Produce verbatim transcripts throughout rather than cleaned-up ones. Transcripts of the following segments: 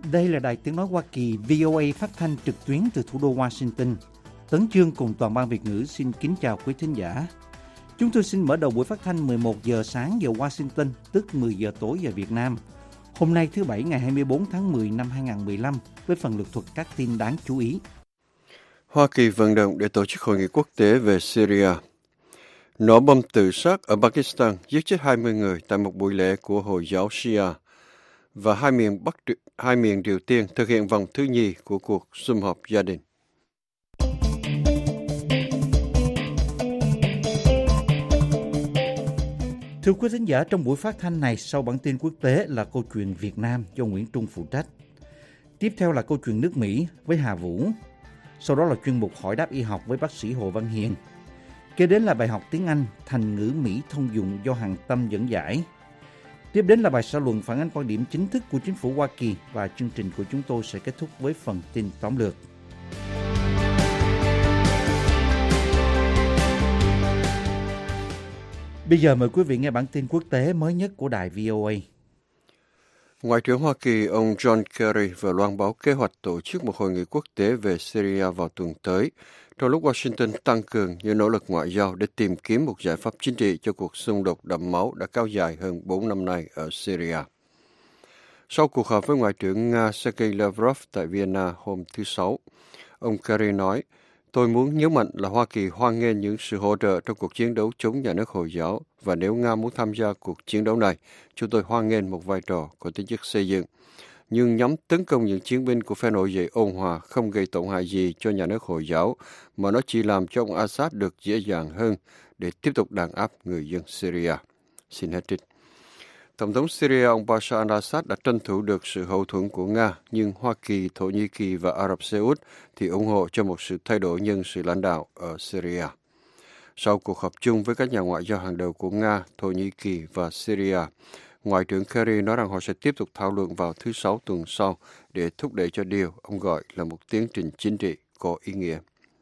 Đây là Đài Tiếng Nói Hoa Kỳ vê o a phát thanh trực tuyến từ thủ đô Washington. Tấn Chương cùng toàn ban Việt ngữ xin kính chào quý thính giả. Chúng tôi xin mở đầu buổi phát thanh mười một giờ sáng giờ Washington, tức mười giờ tối giờ Việt Nam. Hôm nay thứ Bảy ngày hai mươi bốn tháng mười năm hai nghìn không trăm mười lăm với phần lược thuật các tin đáng chú ý. Hoa Kỳ vận động để tổ chức hội nghị quốc tế về Syria. Nổ bom tự sát ở Pakistan giết chết hai mươi người tại một buổi lễ của Hồi giáo Shia. Và hai miền Bắc, hai miền Triều Tiên thực hiện vòng thứ nhì của cuộc sum họp gia đình. Thưa quý thính giả, trong buổi phát thanh này, sau bản tin quốc tế là câu chuyện Việt Nam do Nguyễn Trung phụ trách. Tiếp theo là câu chuyện nước Mỹ với Hà Vũ. Sau đó là chuyên mục hỏi đáp y học với bác sĩ Hồ Văn Hiền. Kế đến là bài học tiếng Anh thành ngữ Mỹ thông dụng do Hằng Tâm dẫn giải. Tiếp đến là bài xã luận phản ánh quan điểm chính thức của chính phủ Hoa Kỳ và chương trình của chúng tôi sẽ kết thúc với phần tin tóm lược. Bây giờ mời quý vị nghe bản tin quốc tế mới nhất của đài vê o a. Ngoại trưởng Hoa Kỳ ông John Kerry vừa loan báo kế hoạch tổ chức một hội nghị quốc tế về Syria vào tuần tới, trong lúc Washington tăng cường những nỗ lực ngoại giao để tìm kiếm một giải pháp chính trị cho cuộc xung đột đẫm máu đã kéo dài hơn bốn năm nay ở Syria. Sau cuộc họp với Ngoại trưởng Nga Sergei Lavrov tại Vienna hôm thứ Sáu, ông Kerry nói, tôi muốn nhấn mạnh là Hoa Kỳ hoan nghênh những sự hỗ trợ trong cuộc chiến đấu chống nhà nước Hồi giáo, và nếu Nga muốn tham gia cuộc chiến đấu này, chúng tôi hoan nghênh một vai trò có tính chất xây dựng. Nhưng nhóm tấn công những chiến binh của phe nổi dậy ôn hòa không gây tổn hại gì cho nhà nước Hồi giáo, mà nó chỉ làm cho ông Assad được dễ dàng hơn để tiếp tục đàn áp người dân Syria. Xin hết trích. Tổng thống Syria ông Bashar al-Assad đã tranh thủ được sự hậu thuẫn của Nga, nhưng Hoa Kỳ, Thổ Nhĩ Kỳ và Ả Rập Xê Út thì ủng hộ cho một sự thay đổi nhân sự lãnh đạo ở Syria. Sau cuộc họp chung với các nhà ngoại giao hàng đầu của Nga, Thổ Nhĩ Kỳ và Syria, Ngoại trưởng Kerry nói rằng họ sẽ tiếp tục thảo luận vào thứ Sáu tuần sau để thúc đẩy cho điều ông gọi là một tiến trình chính trị có ý nghĩa.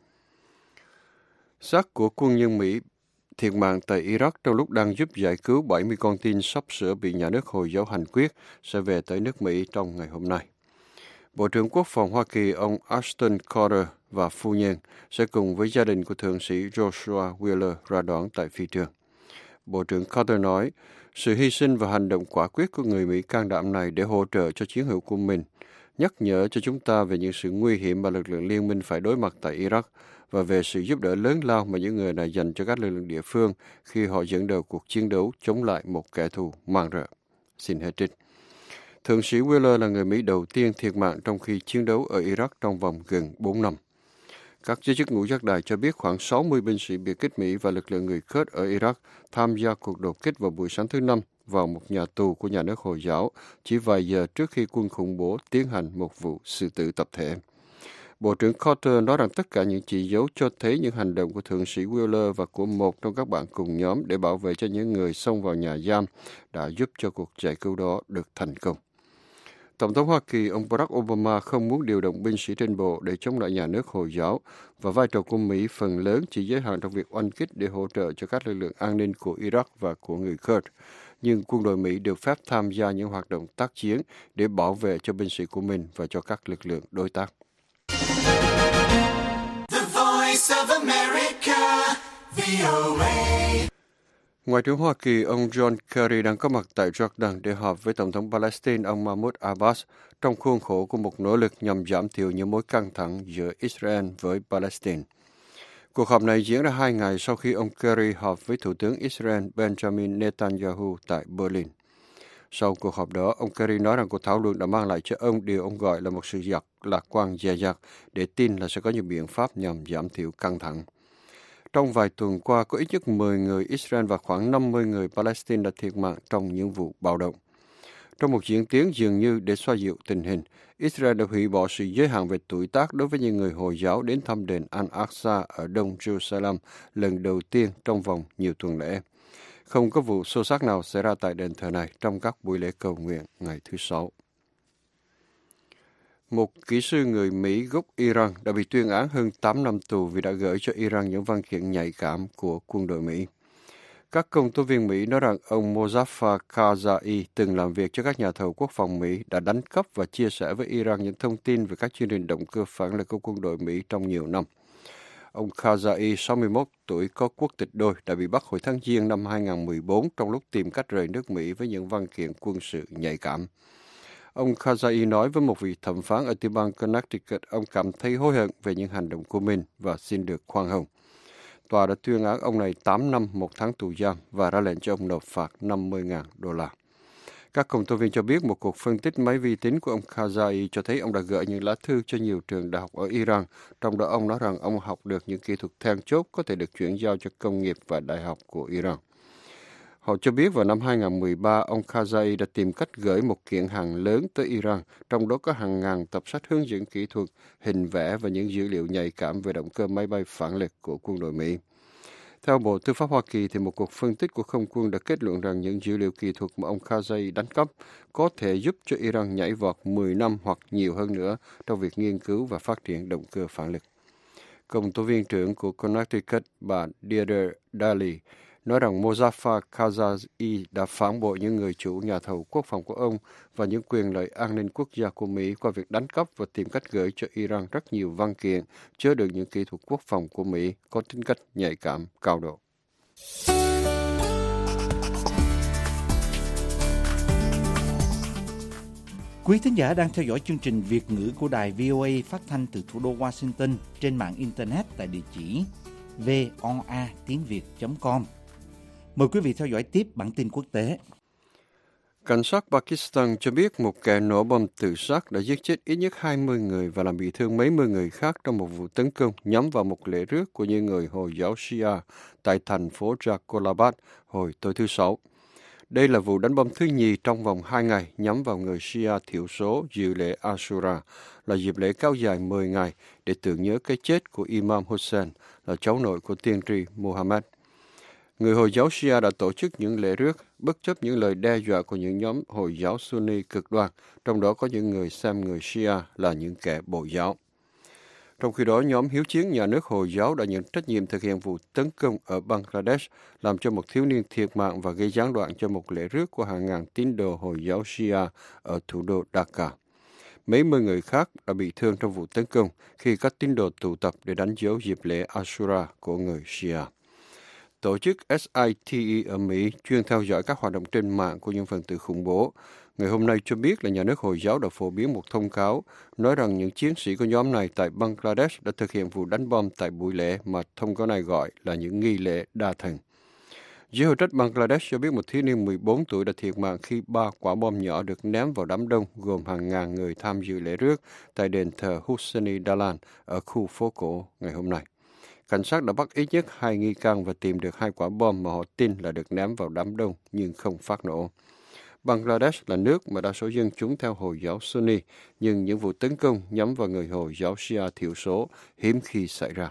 Xác của quân nhân Mỹ thiệt mạng tại Iraq trong lúc đang giúp giải cứu bảy mươi con tin sắp sửa bị nhà nước Hồi giáo hành quyết sẽ về tới nước Mỹ trong ngày hôm nay. Bộ trưởng Quốc phòng Hoa Kỳ ông Ashton Carter và phu nhân sẽ cùng với gia đình của thượng sĩ Joshua Wheeler ra đón tại phi trường. Bộ trưởng Carter nói, sự hy sinh và hành động quả quyết của người Mỹ can đảm này để hỗ trợ cho chiến hữu của mình, nhắc nhở cho chúng ta về những sự nguy hiểm mà lực lượng liên minh phải đối mặt tại Iraq và về sự giúp đỡ lớn lao mà những người này dành cho các lực lượng địa phương khi họ dẫn đầu cuộc chiến đấu chống lại một kẻ thù man rợ. Xin hết trích. Thượng sĩ Wheeler là người Mỹ đầu tiên thiệt mạng trong khi chiến đấu ở Iraq trong vòng gần bốn năm. Các giới chức ngũ giác đài cho biết khoảng sáu mươi binh sĩ biệt kích Mỹ và lực lượng người Kurd ở Iraq tham gia cuộc đột kích vào buổi sáng thứ Năm vào một nhà tù của nhà nước Hồi giáo chỉ vài giờ trước khi quân khủng bố tiến hành một vụ xử tử tập thể. Bộ trưởng Carter nói rằng tất cả những chỉ dấu cho thấy những hành động của thượng sĩ Wheeler và của một trong các bạn cùng nhóm để bảo vệ cho những người xông vào nhà giam đã giúp cho cuộc giải cứu đó được thành công. Tổng thống Hoa Kỳ ông Barack Obama không muốn điều động binh sĩ trên bộ để chống lại nhà nước Hồi giáo, và vai trò của Mỹ phần lớn chỉ giới hạn trong việc oanh kích để hỗ trợ cho các lực lượng an ninh của Iraq và của người Kurd. Nhưng quân đội Mỹ được phép tham gia những hoạt động tác chiến để bảo vệ cho binh sĩ của mình và cho các lực lượng đối tác. The Voice of America, vê o a. Ngoại trưởng Hoa Kỳ ông John Kerry đang có mặt tại Jordan để họp với Tổng thống Palestine ông Mahmoud Abbas trong khuôn khổ của một nỗ lực nhằm giảm thiểu những mối căng thẳng giữa Israel với Palestine. Cuộc họp này diễn ra hai ngày sau khi ông Kerry họp với Thủ tướng Israel Benjamin Netanyahu tại Berlin. Sau cuộc họp đó, ông Kerry nói rằng cuộc thảo luận đã mang lại cho ông điều ông gọi là một sự giặc lạc quan dè dặt để tin là sẽ có những biện pháp nhằm giảm thiểu căng thẳng. Trong vài tuần qua, có ít nhất mười người Israel và khoảng năm mươi người Palestine đã thiệt mạng trong những vụ bạo động. Trong một diễn tiến dường như để xoa dịu tình hình, Israel đã hủy bỏ sự giới hạn về tuổi tác đối với những người Hồi giáo đến thăm đền Al-Aqsa ở Đông Jerusalem lần đầu tiên trong vòng nhiều tuần lễ. Không có vụ xô xát nào xảy ra tại đền thờ này trong các buổi lễ cầu nguyện ngày thứ Sáu. Một kỹ sư người Mỹ gốc Iran đã bị tuyên án hơn tám năm tù vì đã gửi cho Iran những văn kiện nhạy cảm của quân đội Mỹ. Các công tố viên Mỹ nói rằng ông Mozaffar Karzai từng làm việc cho các nhà thầu quốc phòng Mỹ đã đánh cắp và chia sẻ với Iran những thông tin về các chương trình động cơ phản lực của quân đội Mỹ trong nhiều năm. Ông Karzai, sáu mươi mốt tuổi, có quốc tịch đôi, đã bị bắt hồi tháng Giêng năm hai nghìn không trăm mười bốn trong lúc tìm cách rời nước Mỹ với những văn kiện quân sự nhạy cảm. Ông Karzai nói với một vị thẩm phán ở tiểu bang Connecticut, ông cảm thấy hối hận về những hành động của mình và xin được khoan hồng. Tòa đã tuyên án ông này tám năm, một tháng tù giam và ra lệnh cho ông nộp phạt năm mươi nghìn đô la. Các công tố viên cho biết một cuộc phân tích máy vi tính của ông Karzai cho thấy ông đã gửi những lá thư cho nhiều trường đại học ở Iran, trong đó ông nói rằng ông học được những kỹ thuật then chốt có thể được chuyển giao cho công nghiệp và đại học của Iran. Họ cho biết vào năm hai nghìn không trăm mười ba, ông Karzai đã tìm cách gửi một kiện hàng lớn tới Iran, trong đó có hàng ngàn tập sách hướng dẫn kỹ thuật, hình vẽ và những dữ liệu nhạy cảm về động cơ máy bay phản lực của quân đội Mỹ. Theo Bộ Tư pháp Hoa Kỳ, thì một cuộc phân tích của không quân đã kết luận rằng những dữ liệu kỹ thuật mà ông Karzai đánh cắp có thể giúp cho Iran nhảy vọt mười năm hoặc nhiều hơn nữa trong việc nghiên cứu và phát triển động cơ phản lực. Công tố viên trưởng của Connecticut, bà Deirdre Daly, nói rằng Mozaffar Karzai đã phản bội những người chủ nhà thầu quốc phòng của ông và những quyền lợi an ninh quốc gia của Mỹ qua việc đánh cắp và tìm cách gửi cho Iran rất nhiều văn kiện chứa đựng những kỹ thuật quốc phòng của Mỹ có tính cách nhạy cảm cao độ. Quý thính giả đang theo dõi chương trình Việt ngữ của đài vê o a phát thanh từ thủ đô Washington trên mạng Internet tại địa chỉ voa tiếng việt chấm com. Mời quý vị theo dõi tiếp bản tin quốc tế. Cảnh sát Pakistan cho biết một kẻ nổ bom tự sát đã giết chết ít nhất hai mươi người và làm bị thương mấy mươi người khác trong một vụ tấn công nhắm vào một lễ rước của những người Hồi giáo Shia tại thành phố Jalabad hồi tối thứ Sáu. Đây là vụ đánh bom thứ nhì trong vòng hai ngày nhắm vào người Shia thiểu số dự lễ Ashura, là dịp lễ kéo dài mười ngày để tưởng nhớ cái chết của Imam Hussein, là cháu nội của tiên tri Muhammad. Người Hồi giáo Shia đã tổ chức những lễ rước, bất chấp những lời đe dọa của những nhóm Hồi giáo Sunni cực đoan, trong đó có những người xem người Shia là những kẻ bội giáo. Trong khi đó, nhóm hiếu chiến nhà nước Hồi giáo đã nhận trách nhiệm thực hiện vụ tấn công ở Bangladesh, làm cho một thiếu niên thiệt mạng và gây gián đoạn cho một lễ rước của hàng ngàn tín đồ Hồi giáo Shia ở thủ đô Dhaka. Mấy mươi người khác đã bị thương trong vụ tấn công khi các tín đồ tụ tập để đánh dấu dịp lễ Ashura của người Shia. Tổ chức S I T E ở Mỹ chuyên theo dõi các hoạt động trên mạng của những phần tử khủng bố, ngày hôm nay cho biết là nhà nước Hồi giáo đã phổ biến một thông cáo nói rằng những chiến sĩ của nhóm này tại Bangladesh đã thực hiện vụ đánh bom tại buổi lễ mà thông cáo này gọi là những nghi lễ đa thần. Giới hữu trách Bangladesh cho biết một thiếu niên mười bốn tuổi đã thiệt mạng khi ba quả bom nhỏ được ném vào đám đông gồm hàng ngàn người tham dự lễ rước tại đền thờ Hussein Dalan ở khu phố cổ ngày hôm nay. Cảnh sát đã bắt ít nhất hai nghi can và tìm được hai quả bom mà họ tin là được ném vào đám đông nhưng không phát nổ. Bangladesh là nước mà đa số dân chúng theo Hồi giáo Sunni, nhưng những vụ tấn công nhắm vào người Hồi giáo Shia thiểu số hiếm khi xảy ra.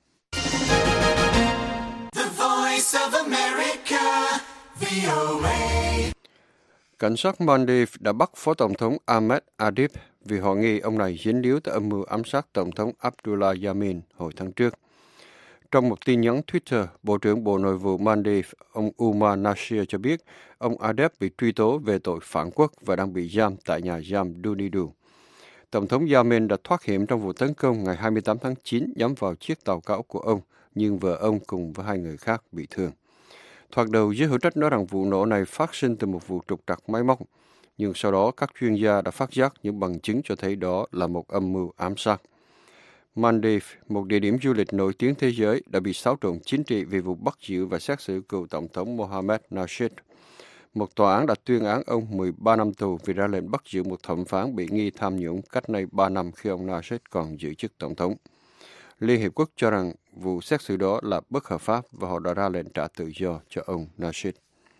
The Voice of America, vê o a. Cảnh sát Maldives đã bắt Phó Tổng thống Ahmed Adib vì họ nghi ông này dính líu tới âm mưu ám sát Tổng thống Abdullah Yamin hồi tháng trước. Trong một tin nhắn Twitter, Bộ trưởng Bộ Nội vụ Maldives, ông Umar Nasir cho biết ông Adib bị truy tố về tội phản quốc và đang bị giam tại nhà giam Dunidu. Tổng thống Yamin đã thoát hiểm trong vụ tấn công ngày hai mươi tám tháng chín nhắm vào chiếc tàu cáo của ông, nhưng vợ ông cùng với hai người khác bị thương. Thoạt đầu, giới hữu trách nói rằng vụ nổ này phát sinh từ một vụ trục trặc máy móc, nhưng sau đó các chuyên gia đã phát giác những bằng chứng cho thấy đó là một âm mưu ám sát. Maldives, một địa điểm du lịch nổi tiếng thế giới, đã bị xáo trộn chính trị vì vụ bắt giữ và xét xử cựu Tổng thống Mohamed Nasheed. Một tòa án đã tuyên án ông mười ba năm tù vì ra lệnh bắt giữ một thẩm phán bị nghi tham nhũng cách nay ba năm khi ông Nasheed còn giữ chức Tổng thống. Liên Hiệp Quốc cho rằng vụ xét xử đó là bất hợp pháp và họ đã ra lệnh trả tự do cho ông Nasheed.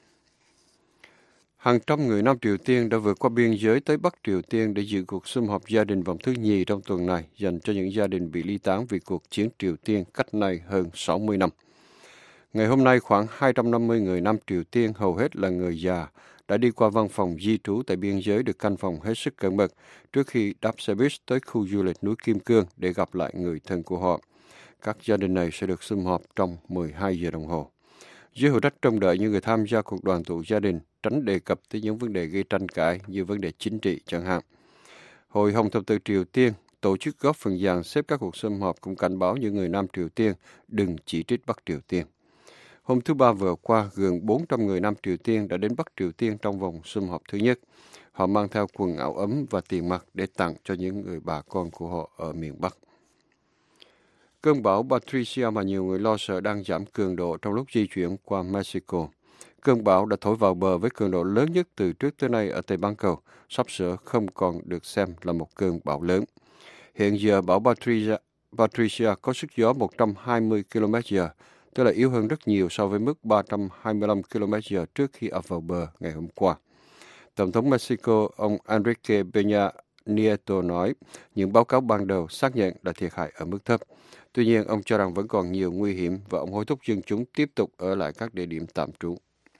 Hàng trăm người Nam Triều Tiên đã vượt qua biên giới tới Bắc Triều Tiên để dự cuộc sum họp gia đình vòng thứ nhì trong tuần này dành cho những gia đình bị ly tán vì cuộc chiến Triều Tiên cách nay hơn sáu mươi năm. Ngày hôm nay, khoảng hai trăm năm mươi người Nam Triều Tiên, hầu hết là người già, đã đi qua văn phòng di trú tại biên giới được canh phòng hết sức cẩn mật trước khi đáp xe buýt tới khu du lịch núi Kim Cương để gặp lại người thân của họ. Các gia đình này sẽ được sum họp trong mười hai giờ đồng hồ. Giới hữu trách trông đợi những người tham gia cuộc đoàn tụ gia đình tránh đề cập tới những vấn đề gây tranh cãi như vấn đề chính trị chẳng hạn. Hội Hồng Thập tự Triều Tiên, tổ chức góp phần dàn xếp các cuộc sum họp, cũng cảnh báo những người Nam Triều Tiên đừng chỉ trích Bắc Triều Tiên. Hôm thứ Ba vừa qua, gần bốn trăm người Nam Triều Tiên đã đến Bắc Triều Tiên trong vòng sum họp thứ nhất. Họ mang theo quần áo ấm và tiền mặt để tặng cho những người bà con của họ ở miền Bắc. Cơn bão Patricia mà nhiều người lo sợ đang giảm cường độ trong lúc di chuyển qua Mexico. Cơn bão đã thổi vào bờ với cường độ lớn nhất từ trước tới nay ở Tây Bán Cầu, sắp sửa không còn được xem là một cơn bão lớn. Hiện giờ bão Patricia, Patricia có sức gió một trăm hai mươi ki lô mét giờ, tức là yếu hơn rất nhiều so với mức ba trăm hai mươi lăm ki lô mét giờ trước khi ập vào bờ ngày hôm qua. Tổng thống Mexico, ông Enrique Peña Nieto nói những báo cáo ban đầu xác nhận là thiệt hại ở mức thấp. Tuy nhiên, ông cho rằng vẫn còn nhiều nguy hiểm và ông hối thúc dân chúng tiếp tục ở lại các địa điểm tạm trú.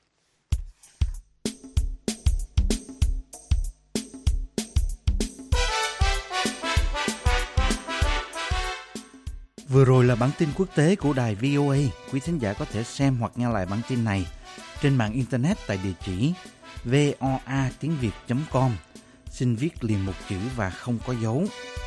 Vừa rồi là bản tin quốc tế của đài vê o a. Quý thính giả có thể xem hoặc nghe lại bản tin này trên mạng Internet tại địa chỉ voa tiếng việt chấm com. Xin viết liền một chữ và không có dấu.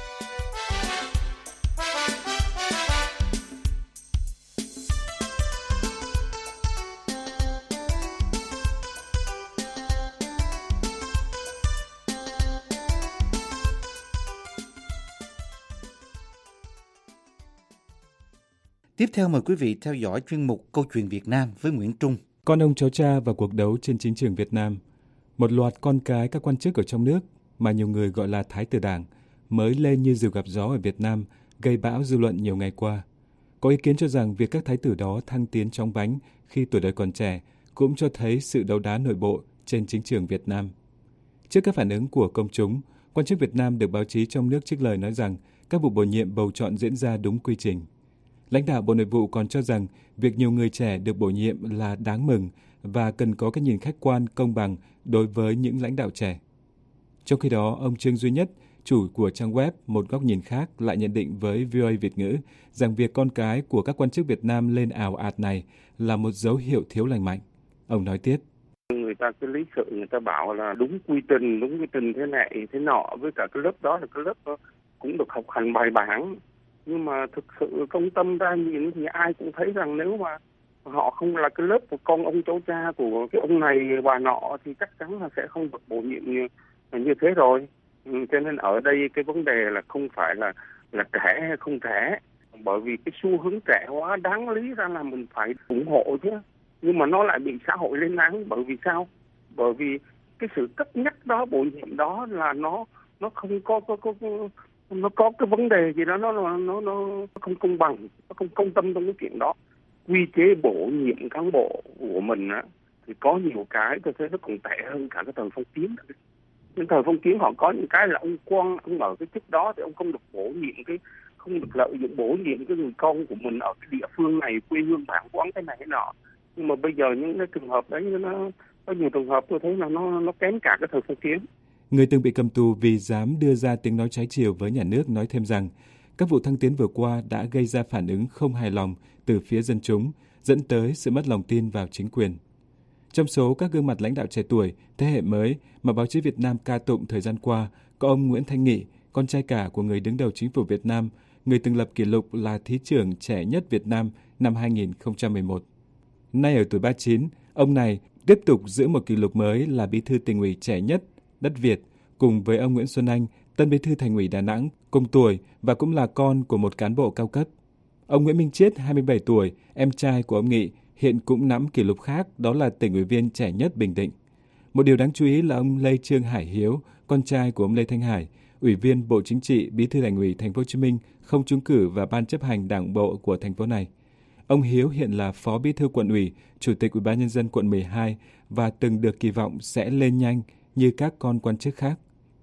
Tiếp theo mời quý vị theo dõi chuyên mục Câu chuyện Việt Nam với Nguyễn Trung. Con ông cháu cha và cuộc đấu trên chính trường Việt Nam. Một loạt con cái các quan chức ở trong nước mà nhiều người gọi là Thái tử Đảng mới lên như diều gặp gió ở Việt Nam, gây bão dư luận nhiều ngày qua. Có ý kiến cho rằng việc các thái tử đó thăng tiến chóng vánh khi tuổi đời còn trẻ cũng cho thấy sự đấu đá nội bộ trên chính trường Việt Nam. Trước các phản ứng của công chúng, quan chức Việt Nam được báo chí trong nước trích lời nói rằng các vụ bổ nhiệm bầu chọn diễn ra đúng quy trình. Lãnh đạo Bộ Nội vụ còn cho rằng việc nhiều người trẻ được bổ nhiệm là đáng mừng và cần có cái nhìn khách quan, công bằng đối với những lãnh đạo trẻ. Trong khi đó, ông Trương Duy Nhất, chủ của trang web Một Góc Nhìn Khác lại nhận định với vê o a Việt ngữ rằng việc con cái của các quan chức Việt Nam lên ào ạt này là một dấu hiệu thiếu lành mạnh. Ông nói tiếp. Người ta cứ lý sự, người ta bảo là đúng quy trình, đúng quy trình thế này, thế nọ, với cả cái lớp đó là cái lớp đó cũng được học hành bài bản. Nhưng mà thực sự công tâm ra nhìn thì ai cũng thấy rằng nếu mà họ không là cái lớp của con ông cháu cha của cái ông này bà nọ thì chắc chắn là sẽ không được bổ nhiệm như, như thế rồi. Ừ, cho nên ở đây cái vấn đề là không phải là là trẻ hay không trẻ, bởi vì cái xu hướng trẻ hóa đáng lý ra là mình phải ủng hộ chứ, nhưng mà nó lại bị xã hội lên án. Bởi vì sao? Bởi vì cái sự cất nhắc đó, bổ nhiệm đó là nó nó không có có có, có nó có cái vấn đề gì đó, nó nó nó nó không công bằng, nó không công tâm trong cái chuyện đó. Quy chế bổ nhiệm cán bộ của mình á thì có nhiều cái tôi thấy nó còn tệ hơn cả cái thời phong kiến. Những thời phong kiến họ có những cái là ông quan, ông ở cái chức đó thì ông không được bổ nhiệm, cái không được lợi dụng bổ nhiệm cái người con của mình ở cái địa phương này, quê hương bản quán cái này cái nọ. Nhưng mà bây giờ những cái trường hợp đấy nó có nhiều trường hợp tôi thấy là nó nó kém cả cái thời phong kiến. Người từng bị cầm tù vì dám đưa ra tiếng nói trái chiều với nhà nước nói thêm rằng các vụ thăng tiến vừa qua đã gây ra phản ứng không hài lòng từ phía dân chúng, dẫn tới sự mất lòng tin vào chính quyền. Trong số các gương mặt lãnh đạo trẻ tuổi, thế hệ mới mà báo chí Việt Nam ca tụng thời gian qua, có ông Nguyễn Thanh Nghị, con trai cả của người đứng đầu chính phủ Việt Nam, người từng lập kỷ lục là thí trưởng trẻ nhất Việt Nam năm hai nghìn không trăm mười một. Nay ở tuổi ba mươi chín, ông này tiếp tục giữ một kỷ lục mới là bí thư tỉnh ủy trẻ nhất đất Việt, cùng với ông Nguyễn Xuân Anh, tân bí thư Thành ủy Đà Nẵng, cùng tuổi và cũng là con của một cán bộ cao cấp. Ông Nguyễn Minh Chiết, hai mươi bảy tuổi, em trai của ông Nghị, hiện cũng nắm kỷ lục khác, đó là tỉnh ủy viên trẻ nhất Bình Định. Một điều đáng chú ý là ông Lê Trương Hải Hiếu, con trai của ông Lê Thanh Hải, Ủy viên Bộ Chính trị, Bí thư Thành ủy Thành phố Hồ Chí Minh, không trúng cử vào Ban chấp hành Đảng bộ của thành phố này. Ông Hiếu hiện là Phó Bí thư Quận ủy, Chủ tịch Ủy ban nhân dân quận mười hai và từng được kỳ vọng sẽ lên nhanh như các con quan chức khác.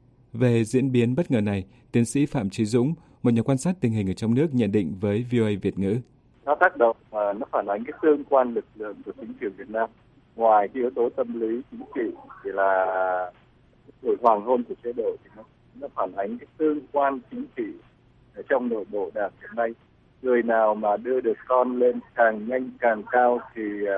Về diễn biến bất ngờ này, tiến sĩ Phạm Chí Dũng, một nhà quan sát tình hình ở trong nước nhận định với vê o a Việt ngữ. Nó tác động và nó phản ánh cái tương quan lực lượng của chính trường Việt Nam. Ngoài cái yếu tố tâm lý chính trị thì là tuổi hoàng hôn của chế độ thì nó, nó phản ánh cái tương quan chính trị ở trong nội bộ đảng hiện nay. Người nào mà đưa được con lên càng nhanh càng cao thì uh,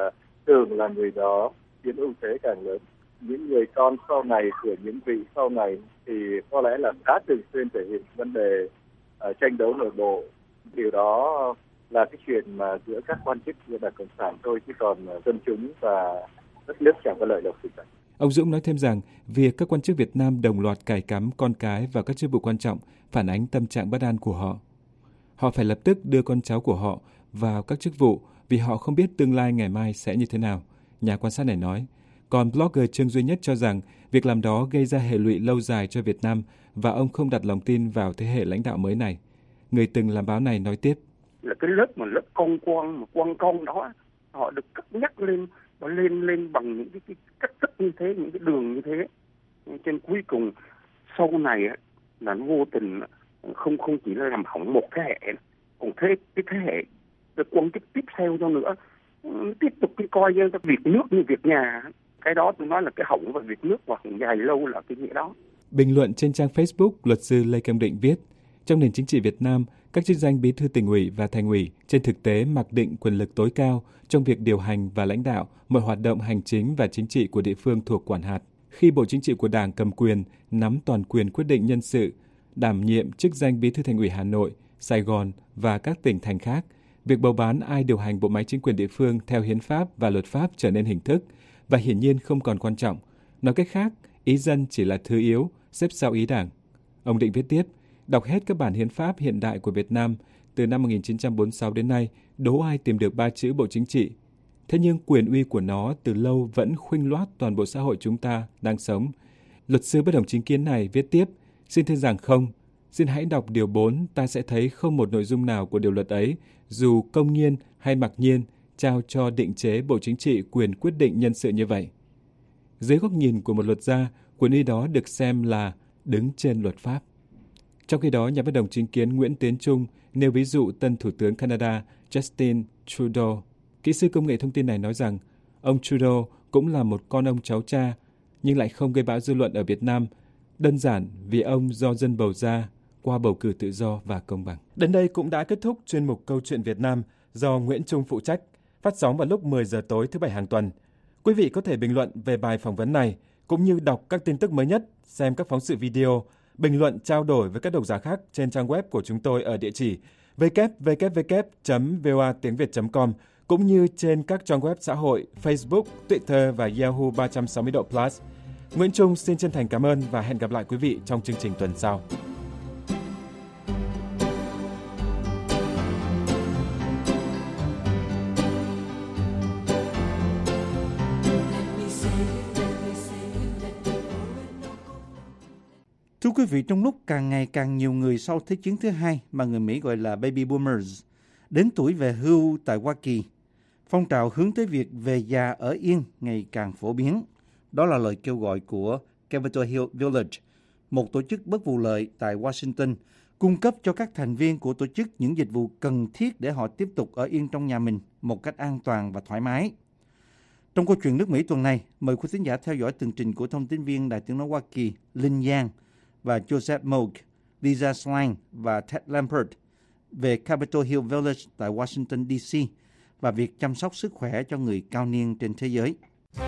thường là người đó chiếm ưu thế càng lớn. Những người con sau này của những vị sau này thì có lẽ là khá thường xuyên thể hiện vấn đề uh, tranh đấu nội bộ. Điều đó là cái chuyện mà giữa các quan chức của Đảng Cộng sản thôi, chứ còn dân chúng và đất nước chẳng có lợi lộc gì cả. Ông Dũng nói thêm rằng việc các quan chức Việt Nam đồng loạt cài cắm con cái vào các chức vụ quan trọng phản ánh tâm trạng bất an của họ. Họ phải lập tức đưa con cháu của họ vào các chức vụ vì họ không biết tương lai ngày mai sẽ như thế nào, nhà quan sát này nói. Còn blogger Trương Duy Nhất cho rằng việc làm đó gây ra hệ lụy lâu dài cho Việt Nam và ông không đặt lòng tin vào thế hệ lãnh đạo mới này. Người từng làm báo này nói tiếp. Là cái lớp mà lớp con quan mà quan công đó, họ được cất nhắc lên và lên lên bằng những cái, cái cách thức như thế, những cái đường như thế. Trên cuối cùng sau này là nó vô tình không không chỉ là làm hỏng một thế hệ, còn thế cái thế hệ cái quan chức tiếp theo cho nữa tiếp tục cái coi như việc nước như việc nhà. Cái đó tôi nói là cái hỏng và việc nước và hỏng dài lâu là cái nghĩa đó. Bình luận trên trang Facebook, luật sư Lê Công Định viết, trong nền chính trị Việt Nam, các chức danh bí thư tỉnh ủy và thành ủy trên thực tế mặc định quyền lực tối cao trong việc điều hành và lãnh đạo mọi hoạt động hành chính và chính trị của địa phương thuộc quản hạt. Khi Bộ Chính trị của Đảng cầm quyền, nắm toàn quyền quyết định nhân sự, đảm nhiệm chức danh bí thư thành ủy Hà Nội, Sài Gòn và các tỉnh thành khác, việc bầu bán ai điều hành bộ máy chính quyền địa phương theo hiến pháp và luật pháp trở nên hình thức và hiển nhiên không còn quan trọng. Nói cách khác, ý dân chỉ là thứ yếu, xếp sau ý Đảng. Ông Định viết tiếp, đọc hết các bản hiến pháp hiện đại của Việt Nam từ năm một nghìn chín trăm bốn mươi sáu đến nay, đố ai tìm được ba chữ Bộ Chính trị. Thế nhưng quyền uy của nó từ lâu vẫn khuênh loát toàn bộ xã hội chúng ta đang sống. Luật sư bất đồng chính kiến này viết tiếp, xin thưa rằng không, xin hãy đọc điều bốn, ta sẽ thấy không một nội dung nào của điều luật ấy, dù công nhiên hay mặc nhiên, trao cho định chế Bộ Chính trị quyền quyết định nhân sự như vậy. Dưới góc nhìn của một luật gia, quyền uy đó được xem là đứng trên luật pháp. Trong khi đó, nhà bất đồng chính kiến Nguyễn Tiến Trung nêu ví dụ tân Thủ tướng Canada Justin Trudeau. Kỹ sư công nghệ thông tin này nói rằng ông Trudeau cũng là một con ông cháu cha, nhưng lại không gây bão dư luận ở Việt Nam, đơn giản vì ông do dân bầu ra qua bầu cử tự do và công bằng. Đến đây cũng đã kết thúc chuyên mục Câu chuyện Việt Nam do Nguyễn Trung phụ trách, phát sóng vào lúc mười giờ tối thứ Bảy hàng tuần. Quý vị có thể bình luận về bài phỏng vấn này, cũng như đọc các tin tức mới nhất, xem các phóng sự video, bình luận trao đổi với các độc giả khác trên trang web của chúng tôi ở địa chỉ w w w chấm v o a tiếng việt chấm com, cũng như trên các trang web xã hội Facebook, Twitter và Yahoo ba trăm sáu mươi độ Plus. Nguyễn Trung xin chân thành cảm ơn và hẹn gặp lại quý vị trong chương trình tuần sau. Thưa quý vị, trong lúc càng ngày càng nhiều người sau Thế chiến thứ hai mà người Mỹ gọi là Baby Boomers đến tuổi về hưu tại Hoa Kỳ, phong trào hướng tới việc về già ở yên ngày càng phổ biến. Đó là lời kêu gọi của Capitol Hill Village, một tổ chức bất vụ lợi tại Washington, cung cấp cho các thành viên của tổ chức những dịch vụ cần thiết để họ tiếp tục ở yên trong nhà mình một cách an toàn và thoải mái. Trong câu chuyện nước Mỹ tuần này, mời quý thính giả theo dõi tường trình của thông tin viên Đài Tiếng nói Hoa Kỳ Linh Giang và Joseph Moog, Lisa Slang và Ted Lampert về Capitol Hill Village tại Washington, D C và việc chăm sóc sức khỏe cho người cao niên trên thế giới.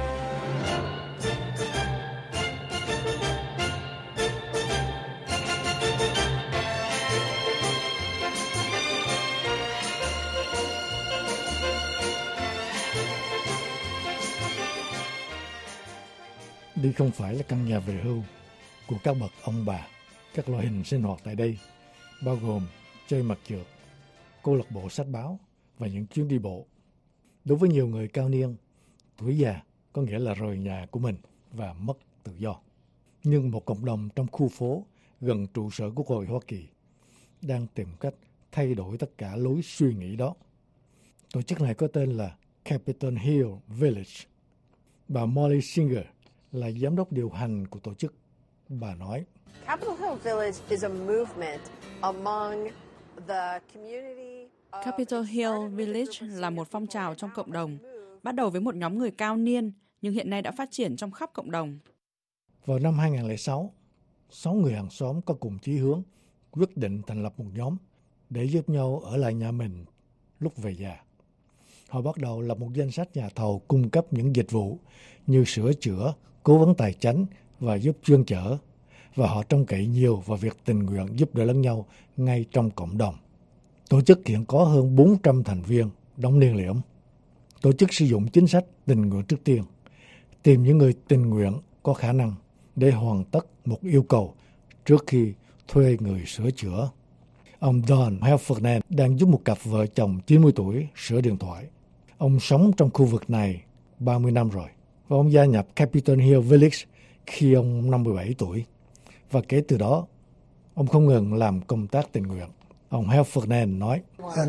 Đây không phải là căn nhà về hưu của các bậc ông bà. Các loại hình sinh hoạt tại đây bao gồm chơi mặt trượt, câu lạc bộ sách báo và những chuyến đi bộ. Đối với nhiều người cao niên, tuổi già có nghĩa là rời nhà của mình và mất tự do. Nhưng một cộng đồng trong khu phố gần trụ sở Quốc hội Hoa Kỳ đang tìm cách thay đổi tất cả lối suy nghĩ đó. Tổ chức này có tên là Capitol Hill Village. Bà Molly Singer là giám đốc điều hành của tổ chức. Bà nói, Capitol Hill Village is a movement among the community. Capitol Hill Village là một phong trào trong cộng đồng, bắt đầu với một nhóm người cao niên, nhưng hiện nay đã phát triển trong khắp cộng đồng. Vào năm hai nghìn không trăm lẻ sáu, sáu người hàng xóm có cùng chí hướng quyết định thành lập một nhóm để giúp nhau ở lại nhà mình lúc về già. Họ bắt đầu lập một danh sách nhà thầu cung cấp những dịch vụ như sửa chữa, cố vấn tài chính và giúp chuyên chở, và họ trông cậy nhiều vào việc tình nguyện giúp đỡ lẫn nhau ngay trong cộng đồng. Tổ chức hiện có hơn bốn trăm thành viên đóng niên liễm. Tổ chức sử dụng chính sách tình nguyện trước tiên, tìm những người tình nguyện có khả năng để hoàn tất một yêu cầu trước khi thuê người sửa chữa. Ông Don Heffernan đang giúp một cặp vợ chồng chín mươi tuổi sửa điện thoại. Ông sống trong khu vực này ba mươi năm rồi, và ông gia nhập Capitol Hill Village khi ông năm mươi bảy tuổi. Và kể từ đó, ông không ngừng làm công tác tình nguyện. Ông Heffernan nói,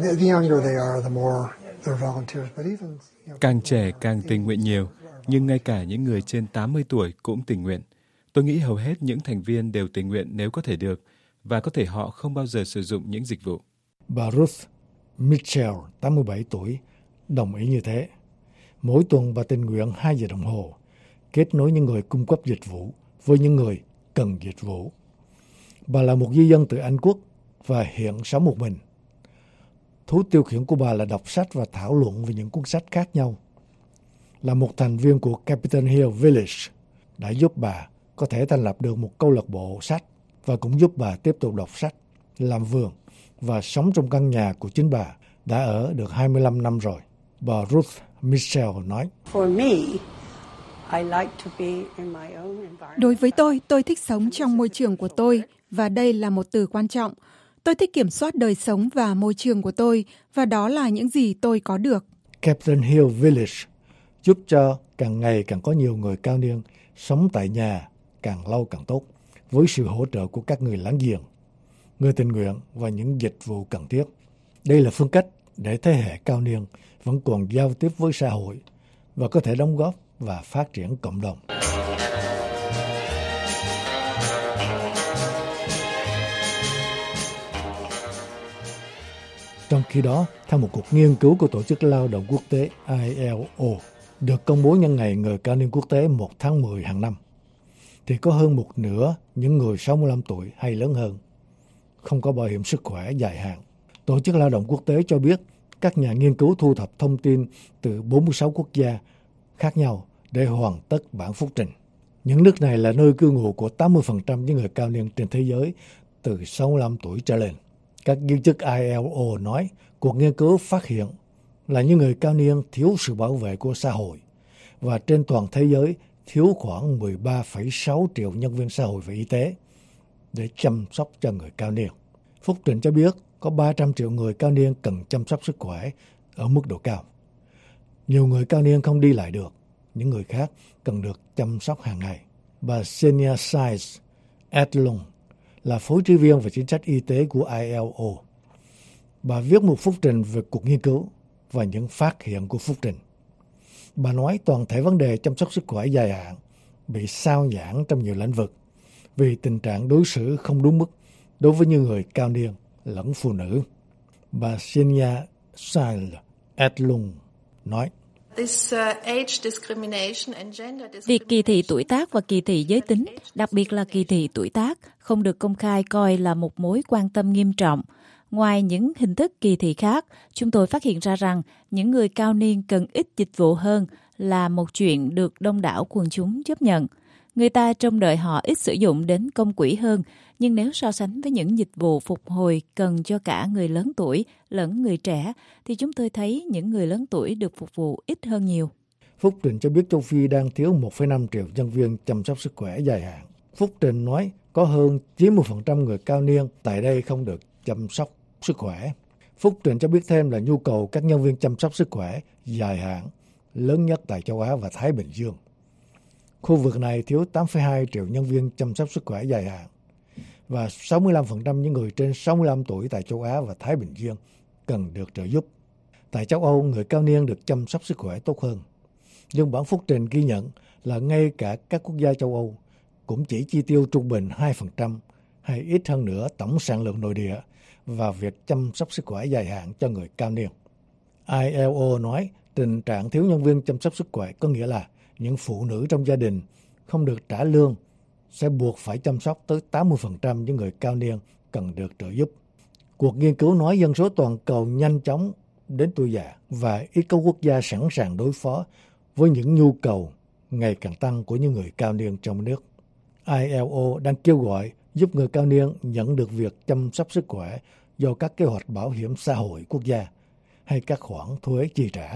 càng trẻ càng tình nguyện nhiều, nhưng ngay cả những người trên tám mươi tuổi cũng tình nguyện. Tôi nghĩ hầu hết những thành viên đều tình nguyện nếu có thể được, và có thể họ không bao giờ sử dụng những dịch vụ. Bà Ruth Mitchell, tám mươi bảy tuổi, đồng ý như thế. Mỗi tuần bà tình nguyện hai giờ đồng hồ, kết nối những người cung cấp dịch vụ với những người cần dịch vụ. Bà là một di dân từ Anh Quốc và hiện sống một mình. Thú tiêu khiển của bà là đọc sách và thảo luận về những cuốn sách khác nhau. Là một thành viên của Capitol Hill Village đã giúp bà có thể thành lập được một câu lạc bộ sách, và cũng giúp bà tiếp tục đọc sách, làm vườn và sống trong căn nhà của chính bà đã ở được hai mươi lăm năm rồi. Bà Ruth Mitchell nói, Đối với tôi, tôi thích sống trong môi trường của tôi, và đây là một từ quan trọng. Tôi thích kiểm soát đời sống và môi trường của tôi, và đó là những gì tôi có được. Capitol Hill Village giúp cho càng ngày càng có nhiều người cao niên sống tại nhà càng lâu càng tốt, với sự hỗ trợ của các người láng giềng, người tình nguyện và những dịch vụ cần thiết. Đây là phương cách để thế hệ cao niên vẫn còn giao tiếp với xã hội và có thể đóng góp và phát triển cộng đồng. Trong khi đó, theo một cuộc nghiên cứu của Tổ chức Lao động Quốc tế I L O được công bố nhân ngày người cao niên quốc tế một tháng mười hàng năm, thì có hơn một nửa những người sáu mươi lăm tuổi hay lớn hơn không có bảo hiểm sức khỏe dài hạn. Tổ chức Lao động Quốc tế cho biết các nhà nghiên cứu thu thập thông tin từ bốn mươi sáu quốc gia khác nhau để hoàn tất bản phúc trình. Những nước này là nơi cư ngụ của tám mươi phần trăm những người cao niên trên thế giới từ sáu mươi lăm tuổi trở lên. Các viên chức I L O nói cuộc nghiên cứu phát hiện là những người cao niên thiếu sự bảo vệ của xã hội, và trên toàn thế giới thiếu khoảng mười ba phẩy sáu triệu nhân viên xã hội và y tế để chăm sóc cho người cao niên. Phúc trình cho biết có ba trăm triệu người cao niên cần chăm sóc sức khỏe ở mức độ cao. Nhiều người cao niên không đi lại được, những người khác cần được chăm sóc hàng ngày. Bà Senior Size Edlund là phối trí viên về chính sách y tế của I L O. Bà viết một phúc trình về cuộc nghiên cứu và những phát hiện của phúc trình. Bà nói toàn thể vấn đề chăm sóc sức khỏe dài hạn bị sao nhãng trong nhiều lĩnh vực vì tình trạng đối xử không đúng mức đối với những người cao niên lẫn phụ nữ. Bà Senior Size Edlund nói, Việc kỳ thị tuổi tác và kỳ thị giới tính, đặc biệt là kỳ thị tuổi tác, không được công khai coi là một mối quan tâm nghiêm trọng. Ngoài những hình thức kỳ thị khác, chúng tôi phát hiện ra rằng những người cao niên cần ít dịch vụ hơn là một chuyện được đông đảo quần chúng chấp nhận. Người ta trông đợi họ ít sử dụng đến công quỹ hơn, nhưng nếu so sánh với những dịch vụ phục hồi cần cho cả người lớn tuổi lẫn người trẻ, thì chúng tôi thấy những người lớn tuổi được phục vụ ít hơn nhiều. Phúc trình cho biết châu Phi đang thiếu một phẩy năm triệu nhân viên chăm sóc sức khỏe dài hạn. Phúc trình nói có hơn chín mươi phần trăm người cao niên tại đây không được chăm sóc sức khỏe. Phúc trình cho biết thêm là nhu cầu các nhân viên chăm sóc sức khỏe dài hạn lớn nhất tại châu Á và Thái Bình Dương. Khu vực này thiếu tám phẩy hai triệu nhân viên chăm sóc sức khỏe dài hạn, và sáu mươi lăm phần trăm những người trên sáu mươi lăm tuổi tại châu Á và Thái Bình Dương cần được trợ giúp. Tại châu Âu, người cao niên được chăm sóc sức khỏe tốt hơn. Nhưng bản phúc trình ghi nhận là ngay cả các quốc gia châu Âu cũng chỉ chi tiêu trung bình hai phần trăm hay ít hơn nữa tổng sản lượng nội địa vào việc chăm sóc sức khỏe dài hạn cho người cao niên. I L O nói tình trạng thiếu nhân viên chăm sóc sức khỏe có nghĩa là những phụ nữ trong gia đình không được trả lương sẽ buộc phải chăm sóc tới tám mươi phần trăm những người cao niên cần được trợ giúp. Cuộc nghiên cứu nói dân số toàn cầu nhanh chóng đến tuổi già và ít có quốc gia sẵn sàng đối phó với những nhu cầu ngày càng tăng của những người cao niên trong nước. i lờ o đang kêu gọi giúp người cao niên nhận được việc chăm sóc sức khỏe do các kế hoạch bảo hiểm xã hội quốc gia hay các khoản thuế chi trả.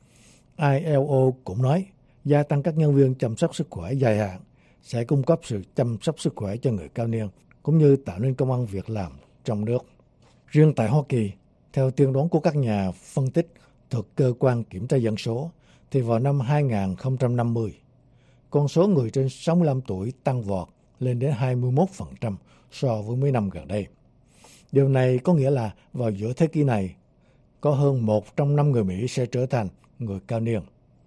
i lờ o cũng nói gia tăng các nhân viên chăm sóc sức khỏe dài hạn sẽ cung cấp sự chăm sóc sức khỏe cho người cao niên, cũng như tạo nên công ăn việc làm trong nước. Riêng tại Hoa Kỳ, theo tiên đoán của các nhà phân tích thuộc cơ quan kiểm tra dân số, thì vào năm hai không năm mươi, con số người trên sáu mươi lăm tuổi tăng vọt lên đến hai mươi mốt phần trăm so với mấy năm gần đây. Điều này có nghĩa là vào giữa thế kỷ này, có hơn một trong năm người Mỹ sẽ trở thành người cao niên.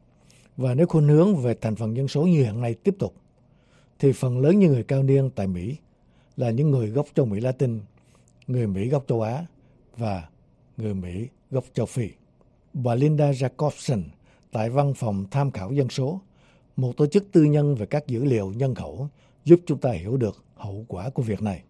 Và nếu khuynh hướng về thành phần dân số như hiện nay tiếp tục, thì phần lớn những người cao niên tại Mỹ là những người gốc châu Mỹ Latin, người Mỹ gốc châu Á và người Mỹ gốc châu Phi. Bà Linda Jacobson tại Văn phòng Tham khảo Dân số, một tổ chức tư nhân về các dữ liệu nhân khẩu, giúp chúng ta hiểu được hậu quả của việc này.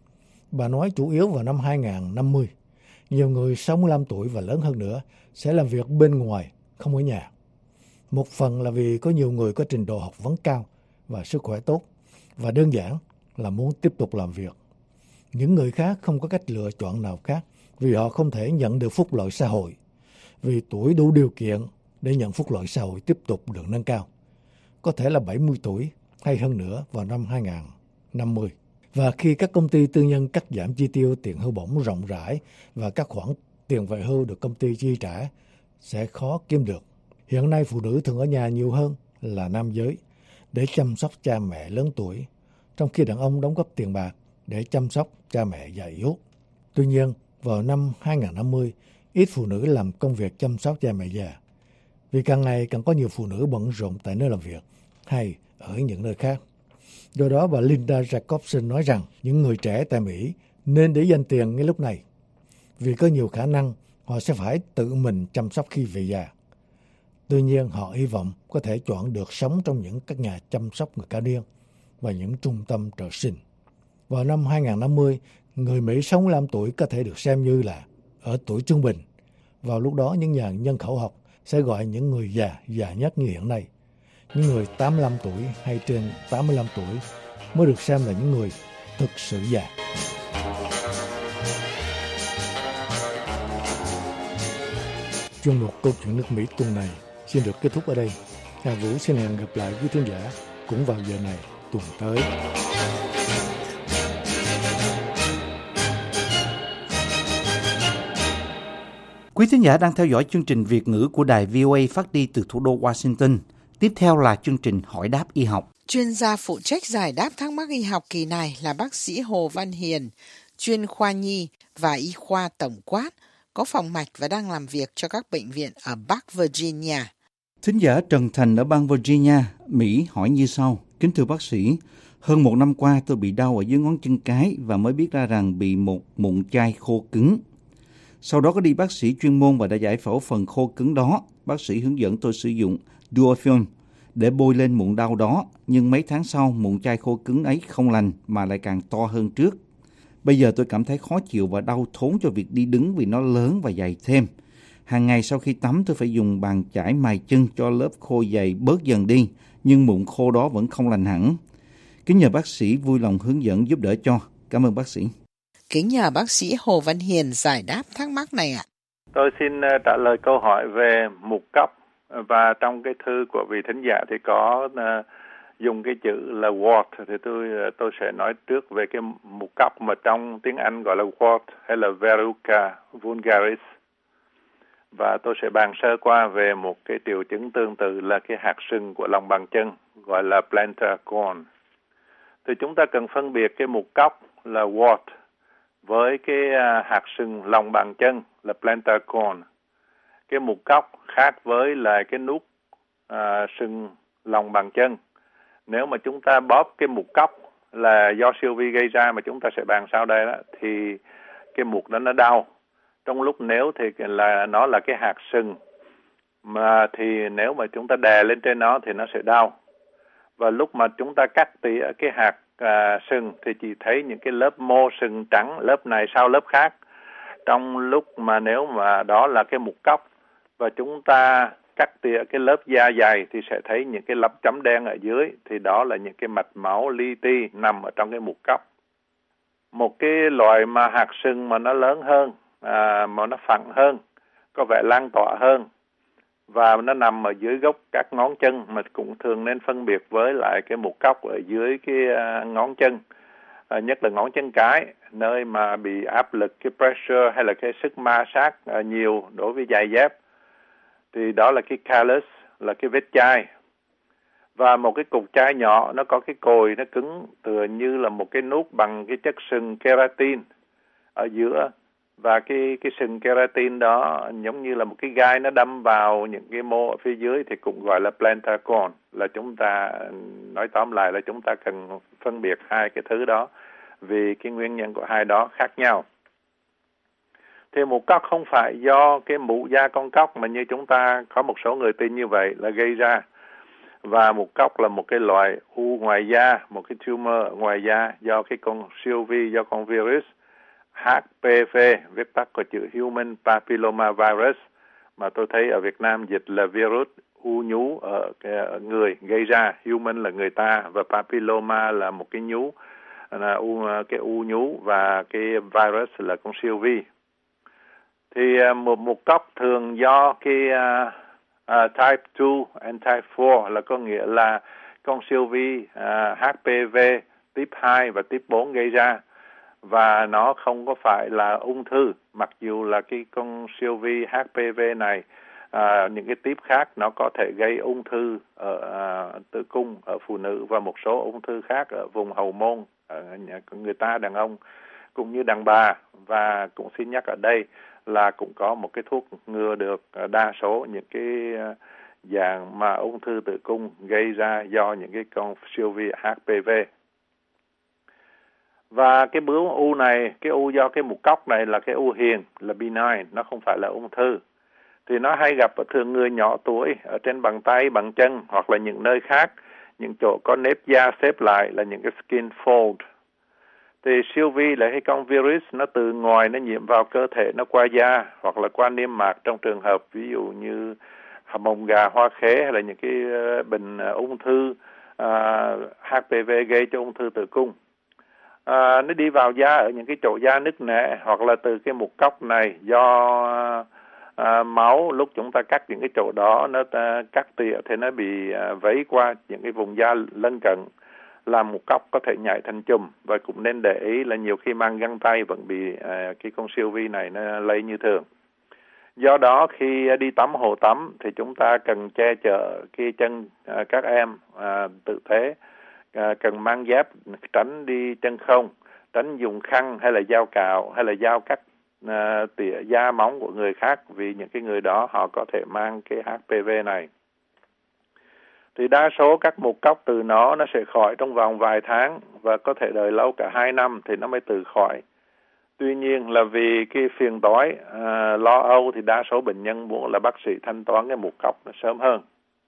Bà nói chủ yếu vào năm hai không năm mươi, nhiều người sáu mươi lăm tuổi và lớn hơn nữa sẽ làm việc bên ngoài, không ở nhà. Một phần là vì có nhiều người có trình độ học vấn cao và sức khỏe tốt, và đơn giản là muốn tiếp tục làm việc. Những người khác không có cách lựa chọn nào khác vì họ không thể nhận được phúc lợi xã hội, vì tuổi đủ điều kiện để nhận phúc lợi xã hội tiếp tục được nâng cao. Có thể là bảy mươi tuổi hay hơn nữa vào năm hai không năm mươi. Và khi các công ty tư nhân cắt giảm chi tiêu tiền hưu bổng rộng rãi và các khoản tiền về hưu được công ty chi trả sẽ khó kiếm được. Hiện nay phụ nữ thường ở nhà nhiều hơn là nam giới để chăm sóc cha mẹ lớn tuổi, trong khi đàn ông đóng góp tiền bạc để chăm sóc cha mẹ già yếu. Tuy nhiên, vào năm hai không năm mươi, ít phụ nữ làm công việc chăm sóc cha mẹ già, vì càng ngày càng có nhiều phụ nữ bận rộn tại nơi làm việc hay ở những nơi khác. Do đó, bà Linda Jacobson nói rằng những người trẻ tại Mỹ nên để dành tiền ngay lúc này, vì có nhiều khả năng họ sẽ phải tự mình chăm sóc khi về già. Tuy nhiên, họ hy vọng có thể chọn được sống trong những các nhà chăm sóc người cao niên và những trung tâm trợ sinh. Vào năm hai không năm mươi, người Mỹ sáu mươi lăm tuổi có thể được xem như là ở tuổi trung bình. Vào lúc đó, những nhà nhân khẩu học sẽ gọi những người già già nhất như hiện nay. Những người tám mươi lăm tuổi hay trên tám mươi lăm tuổi mới được xem là những người thực sự già. Chuyên mục Câu chuyện nước Mỹ tuần này xin được kết thúc ở đây. Hà Vũ xin hẹn gặp lại quý thính giả cũng vào giờ này tuần tới. Quý thính giả đang theo dõi chương trình Việt ngữ của đài vê o a phát đi từ thủ đô Washington. Tiếp theo là chương trình Hỏi đáp y học. Chuyên gia phụ trách giải đáp thắc mắc y học kỳ này là bác sĩ Hồ Văn Hiền, chuyên khoa nhi và y khoa tổng quát, có phòng mạch và đang làm việc cho các bệnh viện ở Bắc Virginia. Thính giả Trần Thành ở bang Virginia, Mỹ hỏi như sau. Kính thưa bác sĩ, hơn một năm qua tôi bị đau ở dưới ngón chân cái và mới biết ra rằng bị một mụn chai khô cứng. Sau đó có đi bác sĩ chuyên môn và đã giải phẫu phần khô cứng đó. Bác sĩ hướng dẫn tôi sử dụng Duofilm để bôi lên mụn đau đó. Nhưng mấy tháng sau, mụn chai khô cứng ấy không lành mà lại càng to hơn trước. Bây giờ tôi cảm thấy khó chịu và đau thốn cho việc đi đứng vì nó lớn và dày thêm. Hàng ngày sau khi tắm tôi phải dùng bàn chải mài chân cho lớp khô dày bớt dần đi. Nhưng mụn khô đó vẫn không lành hẳn. Kính nhờ bác sĩ vui lòng hướng dẫn giúp đỡ cho. Cảm ơn bác sĩ. Kính nhờ bác sĩ Hồ Văn Hiền giải đáp thắc mắc này ạ. Tôi xin trả lời câu hỏi về mụn cóc, và trong cái thư của vị thính giả thì có uh, dùng cái chữ là wart, thì tôi tôi sẽ nói trước về cái mụn cóc mà trong tiếng Anh gọi là wart hay là verruca vulgaris, và tôi sẽ bàn sơ qua về một cái triệu chứng tương tự là cái hạt sừng của lòng bàn chân gọi là plantar corn. Thì chúng ta cần phân biệt cái mụn cóc là wart với cái uh, hạt sừng lòng bàn chân là plantar corn. Cái mụn cóc khác với là cái nút uh, sừng lòng bàn chân. Nếu mà chúng ta bóp cái mụn cóc là do siêu vi gây ra mà chúng ta sẽ bàn sau đây đó, thì cái mụn đó nó đau. Trong lúc nếu thì là nó là cái hạt sừng, mà thì nếu mà chúng ta đè lên trên nó thì nó sẽ đau. Và lúc mà chúng ta cắt tỉa cái hạt à, sừng thì chỉ thấy những cái lớp mô sừng trắng, lớp này sau lớp khác. trong lúc mà nếu mà đó là cái mụn cóc và chúng ta cắt tỉa cái lớp da dày thì sẽ thấy những cái lấm chấm đen ở dưới, thì đó là những cái mạch máu li ti nằm ở trong cái mụn cóc. Một cái loại mà hạt sừng mà nó lớn hơn, à, mà nó phẳng hơn, có vẻ lan tỏa hơn và nó nằm ở dưới gốc các ngón chân, mà cũng thường nên phân biệt với lại cái mụn cóc ở dưới cái uh, ngón chân, à, nhất là ngón chân cái, nơi mà bị áp lực cái pressure hay là cái sức ma sát uh, nhiều đối với giày dép. Thì đó là cái callus, là cái vết chai. Và một cái cục chai nhỏ, nó có cái cồi nó cứng tựa như là một cái nút bằng cái chất sừng keratin ở giữa. Và cái cái sừng keratin đó giống như là một cái gai nó đâm vào những cái mô ở phía dưới, thì cũng gọi là plantar cone. Là chúng ta, nói tóm lại là chúng ta cần phân biệt hai cái thứ đó vì cái nguyên nhân của hai đó khác nhau. Thì mụn cóc không phải do cái mũ da con cóc mà như chúng ta có một số người tin như vậy là gây ra. Và mụn cóc là một cái loại u ngoài da, một cái tumor ở ngoài da do cái con siêu vi, do con virus H P V, viết tắt của chữ Human Papilloma Virus, mà tôi thấy ở Việt Nam dịch là virus u nhú ở, ở người gây ra. Human là người ta và papilloma là một cái nhú, là u, cái u nhú, và cái virus là con siêu vi. Thì một mụn cóc thường do cái uh, uh, type two and type four, là có nghĩa là con siêu vi uh, H P V type hai và type bốn gây ra, và nó không có phải là ung thư, mặc dù là cái con siêu vi H P V này, uh, những cái type khác nó có thể gây ung thư ở uh, tử cung ở phụ nữ và một số ung thư khác ở vùng hậu môn ở người ta, đàn ông cũng như đàn bà. Và cũng xin nhắc ở đây là cũng có một cái thuốc ngừa được đa số những cái dạng mà ung thư tử cung gây ra do những cái con siêu vi H P V. Và cái bướu u này, cái u do cái mụn cóc này là cái u hiền, là benign, nó không phải là ung thư. Thì nó hay gặp ở thường người nhỏ tuổi, ở trên bàn tay, bàn chân hoặc là những nơi khác, những chỗ có nếp da xếp lại là những cái skin fold. Thì siêu vi là cái con virus nó từ ngoài nó nhiễm vào cơ thể, nó qua da hoặc là qua niêm mạc, trong trường hợp ví dụ như mồng gà, hoa khế hay là những cái bệnh ung thư uh, H P V gây cho ung thư tử cung. Uh, nó đi vào da ở những cái chỗ da nứt nẻ, hoặc là từ cái mụn cóc này do uh, máu lúc chúng ta cắt những cái chỗ đó, nó uh, cắt tỉa thì nó bị uh, vấy qua những cái vùng da lân cận, làm mụn cóc có thể nhảy thành chùm. Và cũng nên để ý là nhiều khi mang găng tay vẫn bị uh, cái con siêu vi này nó lây như thường. Do đó khi đi tắm hồ tắm thì chúng ta cần che chở cái chân uh, các em uh, tự thế, uh, cần mang dép, tránh đi chân không, tránh dùng khăn hay là dao cạo hay là dao cắt uh, tỉa da móng của người khác, vì những cái người đó họ có thể mang cái H P V này. Thì đa số các mụn cóc từ nó nó sẽ khỏi trong vòng vài tháng và có thể đợi lâu cả hai năm thì nó mới tự khỏi. Tuy nhiên là vì cái phiền toái, à, lo âu thì đa số bệnh nhân muốn là bác sĩ thanh toán cái mụn cóc nó sớm hơn.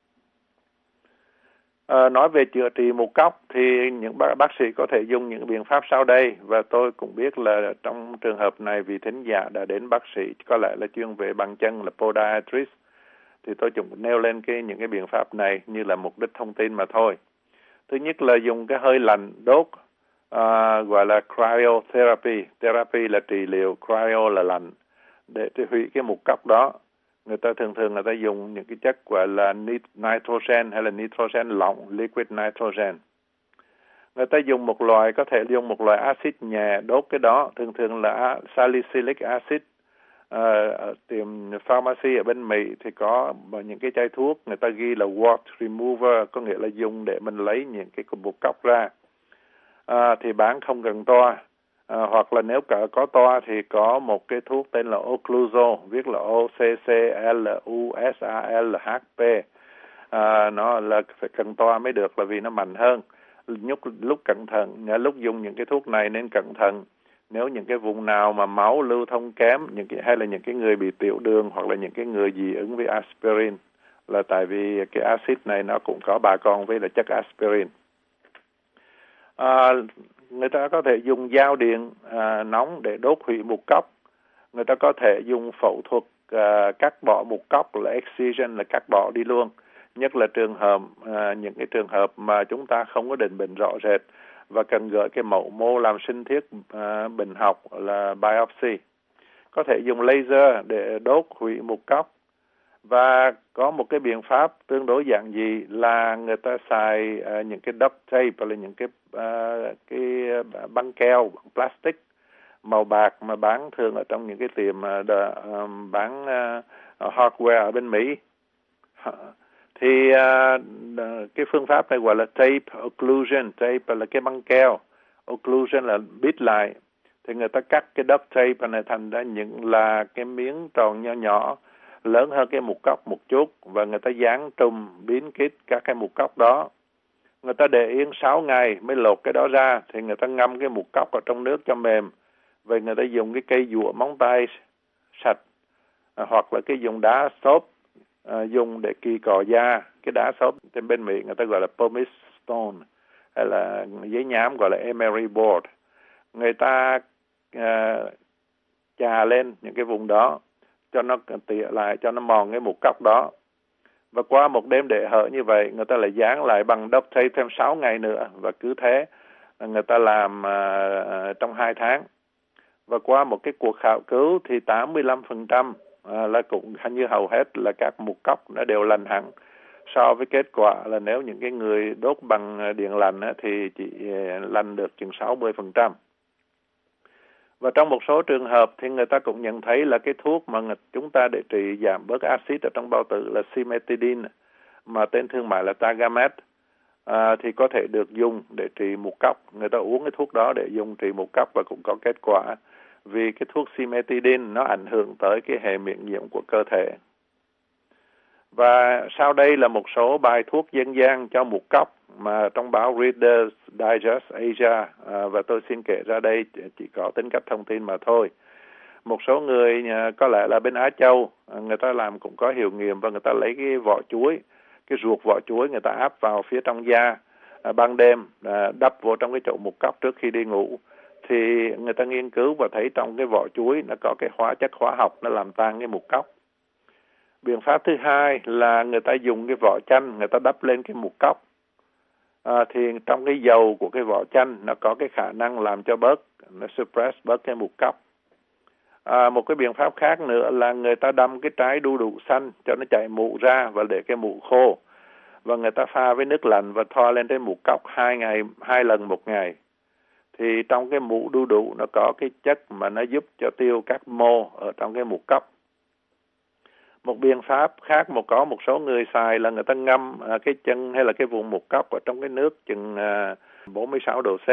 À, nói về chữa trị mụn cóc thì những bác, bác sĩ có thể dùng những biện pháp sau đây, và tôi cũng biết là trong trường hợp này vì thính giả đã đến bác sĩ có lẽ là chuyên về bàn chân là podiatrist, thì tôi cũng nêu lên cái những cái biện pháp này như là mục đích thông tin mà thôi. Thứ nhất là dùng cái hơi lạnh đốt, à, gọi là cryotherapy. Therapy là trị liệu, cryo là lạnh, để hủy cái mụn cóc đó. Người ta thường thường người ta dùng những cái chất gọi là nitrogen hay là nitrogen lỏng, liquid nitrogen. Người ta dùng một loại, có thể dùng một loại axit nhẹ đốt cái đó, thường thường là salicylic acid. À, ở tiệm pharmacy ở bên Mỹ thì có những cái chai thuốc người ta ghi là wart remover, có nghĩa là dùng để mình lấy những cái mụn cóc ra. À, thì bán không cần toa, à, hoặc là nếu cả có toa thì có một cái thuốc tên là Ocluso, viết là O C C L U S A L H P. À, nó là phải cần toa mới được, là vì nó mạnh hơn. Lúc, lúc cẩn thận, lúc dùng những cái thuốc này nên cẩn thận. Nếu những cái vùng nào mà máu lưu thông kém, những cái hay là những cái người bị tiểu đường hoặc là những cái người dị ứng với aspirin, là tại vì cái axit này nó cũng có bà con với là chất aspirin. À, người ta có thể dùng dao điện à, nóng để đốt hủy mụn cóc, Người ta có thể dùng phẫu thuật uh, cắt bỏ một cóc là excision, là cắt bỏ đi luôn. Nhất là trường hợp uh, những cái trường hợp mà chúng ta không có định bệnh rõ rệt và cần gửi cái mẫu mô làm sinh thiết uh, bệnh học là biopsy. Có thể dùng laser để đốt hủy một cóc. Và có một cái biện pháp tương đối giản dị là người ta xài uh, những cái duct tape hoặc là những cái uh, cái băng keo băng plastic màu bạc mà bán thường ở trong những cái tiệm uh, đờ, um, bán uh, hardware ở bên Mỹ. Thì uh, cái phương pháp này gọi là tape occlusion. Tape là cái băng keo, occlusion là bít lại. Thì người ta cắt cái duct tape này thành ra những là cái miếng tròn nhỏ nhỏ lớn hơn cái mục cóc một chút, và người ta dán trùm biến kít các cái mục cóc đó. Người ta để yên sáu ngày mới lột cái đó ra, thì người ta ngâm cái mục cóc ở trong nước cho mềm. Vậy người ta dùng cái cây dũa móng tay sạch, à, hoặc là cái dùng đá xốp, à, dùng để kỳ cọ da. Cái đá xốp trên bên Mỹ người ta gọi là pumice stone, hay là giấy nhám gọi là emery board. Người ta à, chà lên những cái vùng đó cho nó tỉa lại, cho nó mòn cái mục cóc đó. Và qua một đêm để hở như vậy, người ta lại dán lại bằng duct tape thêm sáu ngày nữa, và cứ thế người ta làm uh, trong hai tháng. Và qua một cái cuộc khảo cứu thì tám mươi lăm phần trăm uh, là cũng hình như hầu hết là các mục cóc nó đều lành hẳn, so với kết quả là nếu những cái người đốt bằng điện lạnh uh, thì chỉ uh, lành được chừng sáu mươi phần trăm. Và trong một số trường hợp thì người ta cũng nhận thấy là cái thuốc mà chúng ta để trị giảm bớt axit ở trong bao tử là cimetidine, mà tên thương mại là Tagamet, à, thì có thể được dùng để trị mụn cóc. Người ta uống cái thuốc đó để dùng trị mụn cóc và cũng có kết quả, vì cái thuốc cimetidine nó ảnh hưởng tới cái hệ miễn nhiễm của cơ thể. Và sau đây là một số bài thuốc dân gian cho mụn cóc mà trong báo Reader's Digest Asia, à, và tôi xin kể ra đây chỉ có tính cách thông tin mà thôi. Một số người à, có lẽ là bên Á Châu, à, người ta làm cũng có hiệu nghiệm, và người ta lấy cái vỏ chuối, cái ruột vỏ chuối người ta áp vào phía trong da, à, ban đêm à, đắp vô trong cái chỗ mụn cóc trước khi đi ngủ. Thì người ta nghiên cứu và thấy trong cái vỏ chuối nó có cái hóa chất hóa học nó làm tan cái mụn cóc. Biện pháp thứ hai là người ta dùng cái vỏ chanh người ta đắp lên cái mụn cóc. À, thì trong cái dầu của cái vỏ chanh nó có cái khả năng làm cho bớt, nó suppress bớt cái mụn cóc. À, một cái biện pháp khác nữa là người ta đâm cái trái đu đủ xanh cho nó chảy mụn ra và để cái mụn khô, và người ta pha với nước lạnh và thoa lên trên mụn cóc hai ngày hai lần một ngày. Thì trong cái mụn đu đủ nó có cái chất mà nó giúp cho tiêu các mô ở trong cái mụn cóc. Một biện pháp khác một có một số người xài là người ta ngâm à, cái chân hay là cái vùng mụn cóc ở trong cái nước chừng à, bốn mươi sáu độ C,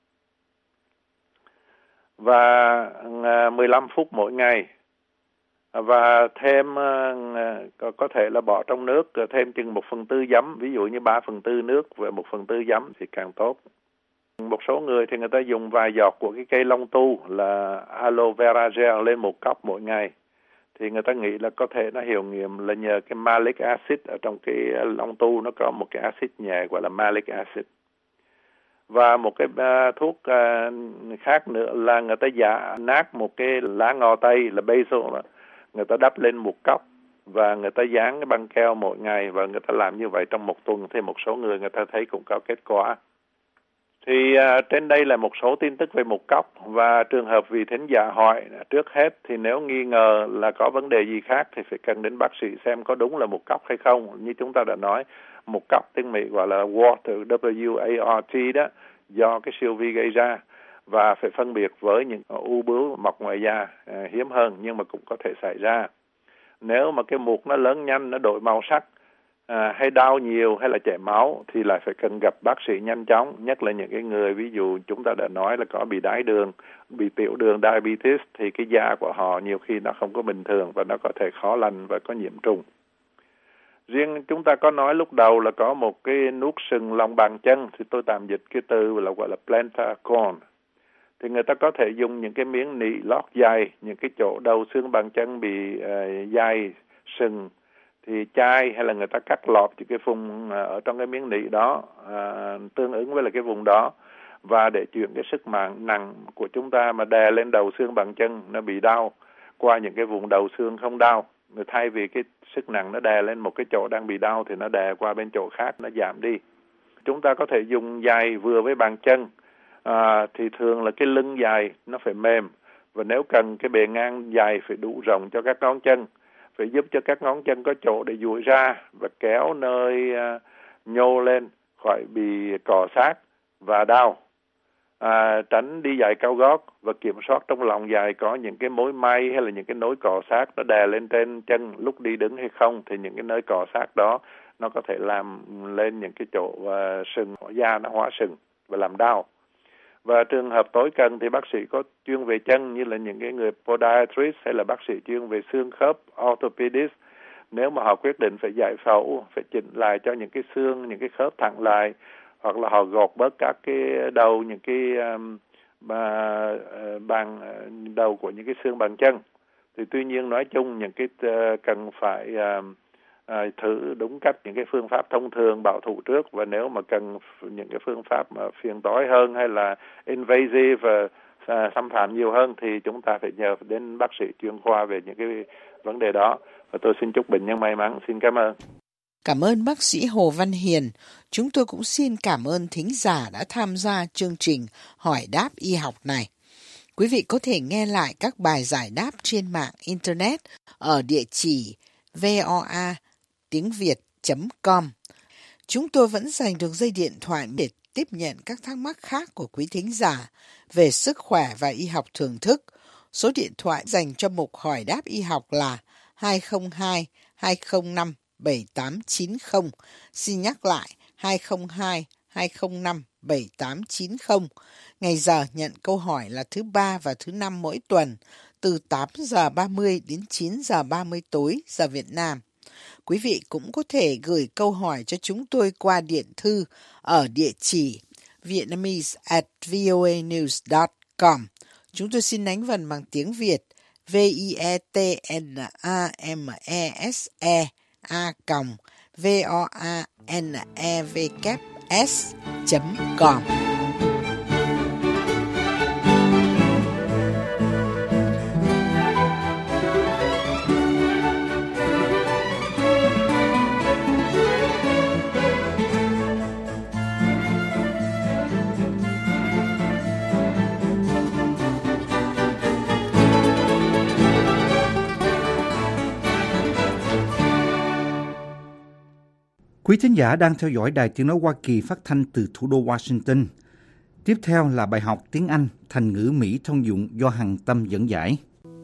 và à, mười lăm phút mỗi ngày, và thêm à, có, có thể là bỏ trong nước thêm chừng một phần tư giấm, ví dụ như ba phần tư nước và một phần tư giấm thì càng tốt. Một số người thì người ta dùng vài giọt của cái cây long tu là aloe vera gel lên một cốc mỗi ngày. Thì người ta nghĩ là có thể nó hiệu nghiệm là nhờ cái malic acid ở trong cái long tu nó có một cái acid nhẹ gọi là malic acid. Và một cái uh, thuốc uh, khác nữa là người ta giả nát một cái lá ngò tây là basil đó. Người ta đắp lên một cốc và người ta dán cái băng keo mỗi ngày, và người ta làm như vậy trong một tuần thì một số người người ta thấy cũng có kết quả. Thì uh, trên đây là một số tin tức về mụn cóc, và trường hợp vị thính giả hỏi trước hết thì nếu nghi ngờ là có vấn đề gì khác thì phải cần đến bác sĩ xem có đúng là mụn cóc hay không. Như chúng ta đã nói, mụn cóc tiếng Mỹ gọi là water, W A R T đó, do cái siêu vi gây ra, và phải phân biệt với những u bướu mọc ngoài da uh, hiếm hơn nhưng mà cũng có thể xảy ra. Nếu mà cái mụn nó lớn nhanh, nó đổi màu sắc, À, hay đau nhiều hay là chảy máu thì lại phải cần gặp bác sĩ nhanh chóng, nhất là những cái người ví dụ chúng ta đã nói là có bị đái đường, bị tiểu đường diabetes, thì cái da của họ nhiều khi nó không có bình thường và nó có thể khó lành và có nhiễm trùng. Riêng chúng ta có nói lúc đầu là có một cái nút sừng lòng bàn chân, thì tôi tạm dịch cái từ là gọi là plantar corn. Thì người ta có thể dùng những cái miếng nỉ lót dày, những cái chỗ đầu xương bàn chân bị uh, dày sừng thì chai hay là người ta cắt lọt những cái vùng ở trong cái miếng nỉ đó à, tương ứng với là cái vùng đó, và để chuyển cái sức mạnh nặng của chúng ta mà đè lên đầu xương bàn chân nó bị đau, qua những cái vùng đầu xương không đau. Thay vì cái sức nặng nó đè lên một cái chỗ đang bị đau thì nó đè qua bên chỗ khác, nó giảm đi. Chúng ta có thể dùng giày vừa với bàn chân. À, thì thường là cái lưng giày nó phải mềm, và nếu cần cái bề ngang giày phải đủ rộng cho các ngón chân, phải giúp cho các ngón chân có chỗ để duỗi ra và kéo nơi uh, nhô lên khỏi bị cọ sát và đau. À, tránh đi giày cao gót và kiểm soát trong lòng giày có những cái mối may hay là những cái nối cọ sát nó đè lên trên chân lúc đi đứng hay không, thì những cái nơi cọ sát đó nó có thể làm lên những cái chỗ uh, sừng, da nó hóa sừng và làm đau. Và trường hợp tối cần thì bác sĩ có chuyên về chân như là những cái người podiatrist hay là bác sĩ chuyên về xương khớp orthopedist. Nếu mà họ quyết định phải giải phẫu, phải chỉnh lại cho những cái xương, những cái khớp thẳng lại, hoặc là họ gọt bớt các cái đầu, những cái um, uh, bàn đầu của những cái xương bàn chân. Thì tuy nhiên nói chung những cái uh, cần phải uh, À, thử đúng cách những cái phương pháp thông thường bảo thủ trước, và nếu mà cần những cái phương pháp mà phiền toái hơn hay là invasive và à, xâm phạm nhiều hơn thì chúng ta phải nhờ đến bác sĩ chuyên khoa về những cái vấn đề đó. Và tôi xin chúc bệnh nhân may mắn. Xin cảm ơn. Cảm ơn bác sĩ Hồ Văn Hiền. Chúng tôi cũng xin cảm ơn thính giả đã tham gia chương trình Hỏi đáp y học này. Quý vị có thể nghe lại các bài giải đáp trên mạng Internet ở địa chỉ voa tiếng việt chấm com. Chúng tôi vẫn dành được dây điện thoại để tiếp nhận các thắc mắc khác của quý thính giả về sức khỏe và y học thưởng thức. Số điện thoại dành cho mục Hỏi đáp y học là hai không hai hai không năm bảy tám chín không. Xin nhắc lại hai không hai hai không năm bảy tám chín không. Ngày giờ nhận câu hỏi là thứ ba và thứ năm mỗi tuần, từ tám giờ ba mươi đến chín giờ ba mươi tối giờ Việt Nam. Quý vị cũng có thể gửi câu hỏi cho chúng tôi qua điện thư ở địa chỉ vietnamese at voanews dot com. Chúng tôi xin đánh vần bằng tiếng Việt v i e t n a m e s e a v o a n e w s chấm com. Quý thính giả đang theo dõi Đài Tiếng nói Hoa Kỳ phát thanh từ thủ đô Washington. Tiếp theo là bài học tiếng Anh thành ngữ Mỹ thông dụng do Hằng Tâm dẫn giải.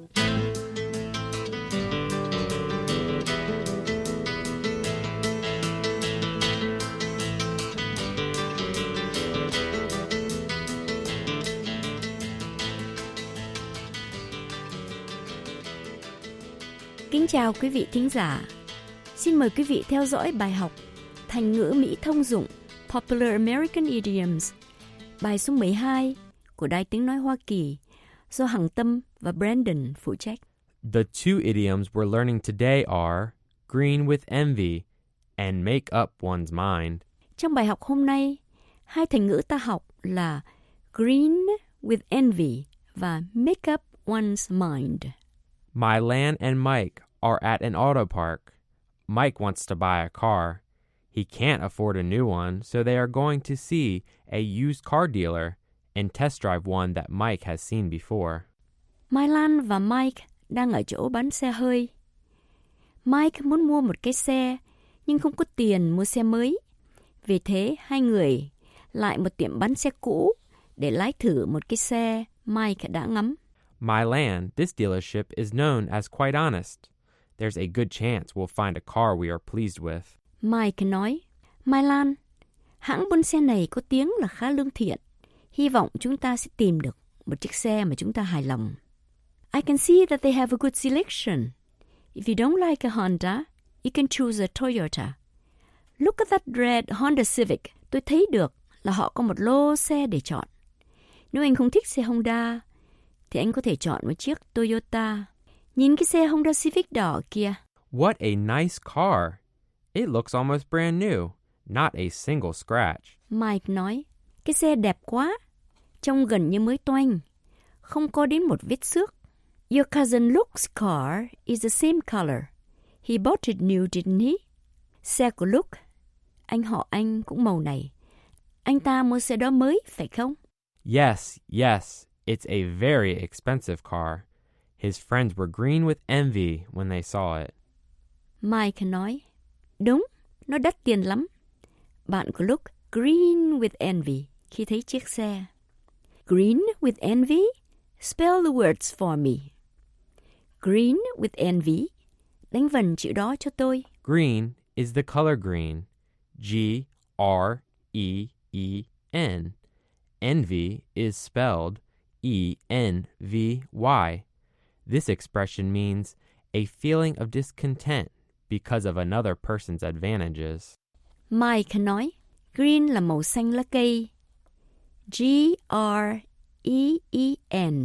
Kính chào quý vị thính giả. Xin mời quý vị theo dõi bài học Thành ngữ Mỹ thông dụng Popular American Idioms, bài số mười hai của Đài Tiếng nói Hoa Kỳ do Hằng Tâm và Brandon phụ trách. The two idioms we're learning today are green with envy and make up one's mind. Trong bài học hôm nay, hai thành ngữ ta học là green with envy và make up one's mind. Mylan and Mike are at an auto park. Mike wants to buy a car. He can't afford a new one, so they are going to see a used car dealer and test drive one that Mike has seen before. Mai Lan và Mike đang ở chỗ bán xe hơi. Mike muốn mua một cái xe, nhưng không có tiền mua xe mới. Vì thế, hai người lại một tiệm bán xe cũ để lái thử một cái xe Mike đã ngắm. Mylan, this dealership is known as quite honest. There's a good chance we'll find a car we are pleased with. Mike nói, Mai Lan, hãng buôn xe này có tiếng là khá lương thiện. Hy vọng chúng ta sẽ tìm được một chiếc xe mà chúng ta hài lòng. I can see that they have a good selection. If you don't like a Honda, you can choose a Toyota. Look at that red Honda Civic. Tôi thấy được là họ có một lô xe để chọn. Nếu anh không thích xe Honda, thì anh có thể chọn một chiếc Toyota. Nhìn cái xe Honda Civic đỏ kia. What a nice car. It looks almost brand new, not a single scratch. Mike nói, cái xe đẹp quá, trông gần như mới toanh, không có đến một vết xước. Your cousin Luke's car is the same color. He bought it new, didn't he? Xe của Luke, anh họ anh cũng màu này. Anh ta mua xe đó mới, phải không? Yes, yes, it's a very expensive car. His friends were green with envy when they saw it. Mike nói, đúng, nó đắt tiền lắm. Bạn của Luke green with envy khi thấy chiếc xe. Green with envy? Spell the words for me. Green with envy. Đánh vần chữ đó cho tôi. Green is the color green. G R E E N. Envy is spelled E N V Y. This expression means a feeling of discontent because of another person's advantages. Mike nói, green là màu xanh lá cây. G R E E N.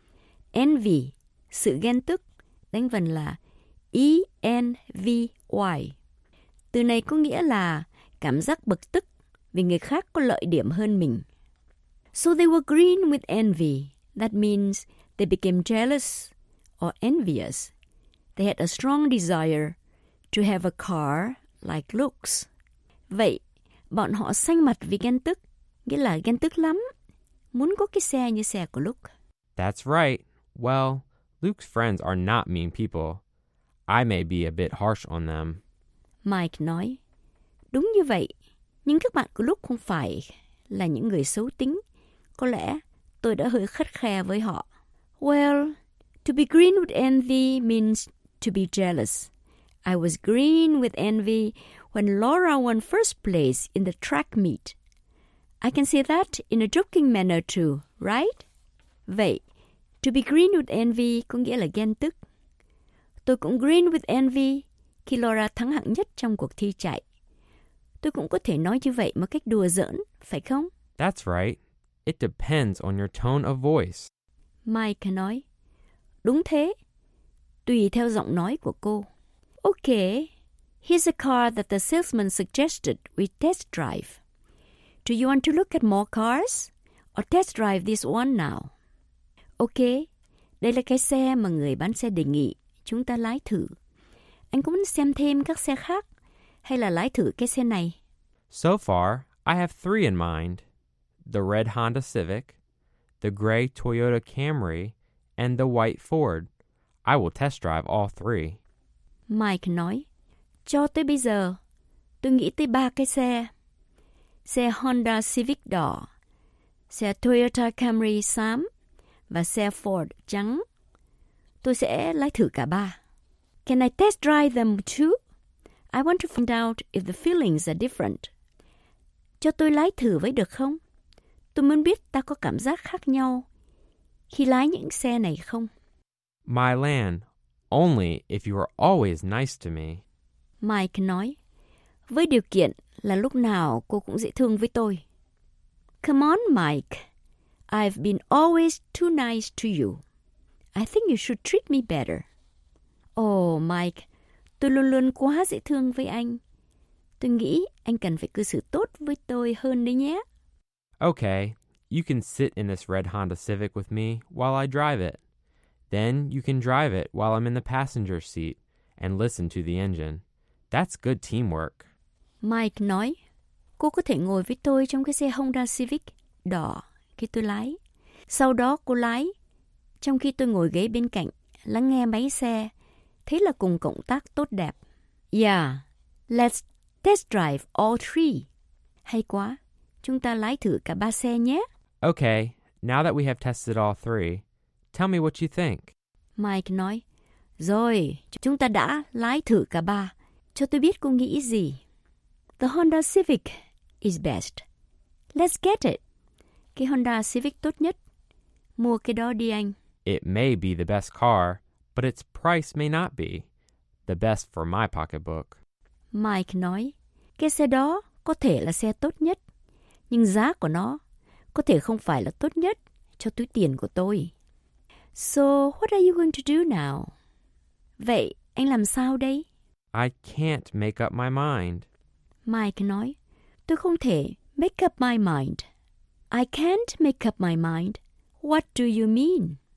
Envy, sự ghen tức, đánh vần là E N V Y. Từ này có nghĩa là cảm giác bực tức vì người khác có lợi điểm hơn mình. So they were green with envy. That means they became jealous or envious. They had a strong desire to have a car like Luke's. Vậy, bọn họ xanh mặt vì ghen tức, nghĩa là ghen tức lắm, muốn có cái xe như xe của Luke. That's right. Well, Luke's friends are not mean people. I may be a bit harsh on them. Mike nói, đúng như vậy, nhưng các bạn của Luke không phải là những người xấu tính. Có lẽ tôi đã hơi khắt khe với họ. Well, to be green with envy means to be jealous. I was green with envy when Laura won first place in the track meet. I can say that in a joking manner too, right? Vậy, to be green with envy có nghĩa là ghen tức. Tôi cũng green with envy khi Laura thắng hạng nhất trong cuộc thi chạy. Tôi cũng có thể nói như vậy một cách đùa giỡn, phải không? That's right. It depends on your tone of voice. Mike nói, đúng thế, tùy theo giọng nói của cô. Okay, here's a car that the salesman suggested we test drive. Do you want to look at more cars or test drive this one now? Okay, đây là cái xe mà người bán xe đề nghị chúng ta lái thử. Anh có muốn xem thêm các xe khác hay là lái thử cái xe này? So far, I have three in mind. The red Honda Civic, the gray Toyota Camry, and the white Ford. I will test drive all three. Mike nói, cho tới bây giờ, tôi nghĩ tới ba cái xe. Xe Honda Civic đỏ, xe Toyota Camry xám và xe Ford trắng. Tôi sẽ lái thử cả ba. Can I test drive them too? I want to find out if the feelings are different. Cho tôi lái thử với được không? Tôi muốn biết ta có cảm giác khác nhau khi lái những xe này không? My Lan, only if you are always nice to me. Mike nói, với điều kiện là lúc nào cô cũng dễ thương với tôi. Come on, Mike. I've been always too nice to you. I think you should treat me better. Oh, Mike, tôi luôn luôn quá dễ thương với anh. Tôi nghĩ anh cần phải cư xử tốt với tôi hơn đấy nhé. Okay, you can sit in this red Honda Civic with me while I drive it. Then you can drive it while I'm in the passenger seat and listen to the engine. That's good teamwork. Mike nói, cô có thể ngồi với tôi trong cái xe Honda Civic đỏ khi tôi lái. Sau đó cô lái, trong khi tôi ngồi ghế bên cạnh, lắng nghe máy xe. Thế là cùng cộng tác tốt đẹp. Yeah, let's test drive all three. Hay quá, chúng ta lái thử cả ba xe nhé. Okay, now that we have tested all three, tell me what you think. Mike nói, rồi, chúng ta đã lái thử cả ba. Cho tôi biết cô nghĩ gì. The Honda Civic is best. Let's get it. Cái Honda Civic tốt nhất. Mua cái đó đi anh. It may be the best car, but its price may not be the best for my pocketbook. Mike nói, cái xe đó có thể là xe tốt nhất, nhưng giá của nó có thể không phải là tốt nhất cho túi tiền của tôi. So, what are you going to do now? Vậy, anh làm sao đây? I can't make up my mind. Mike nói, tôi không thể make up my mind. I can't make up my mind. What do you mean?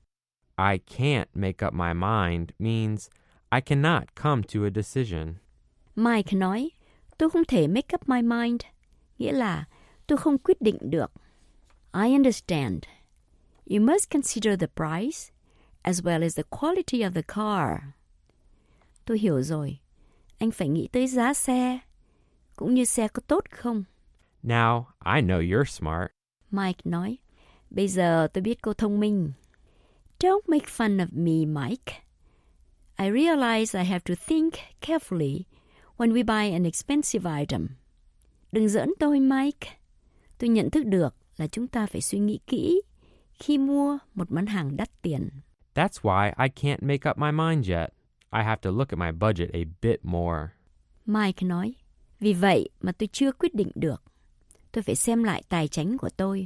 I can't make up my mind means I cannot come to a decision. Mike nói, tôi không thể make up my mind, nghĩa là tôi không quyết định được. I understand. You must consider the price as well as the quality of the car. Tôi hiểu rồi. Anh phải nghĩ tới giá xe, cũng như xe có tốt không. Now, I know you're smart. Mike nói, bây giờ tôi biết cô thông minh. Don't make fun of me, Mike. I realize I have to think carefully when we buy an expensive item. Đừng giỡn tôi, Mike. Tôi nhận thức được là chúng ta phải suy nghĩ kỹ khi mua một món hàng đắt tiền. That's why I can't make up my mind yet. I have to look at my budget a bit more. Mike nói, vì vậy mà tôi chưa quyết định được. Tôi phải xem lại tài chính của tôi.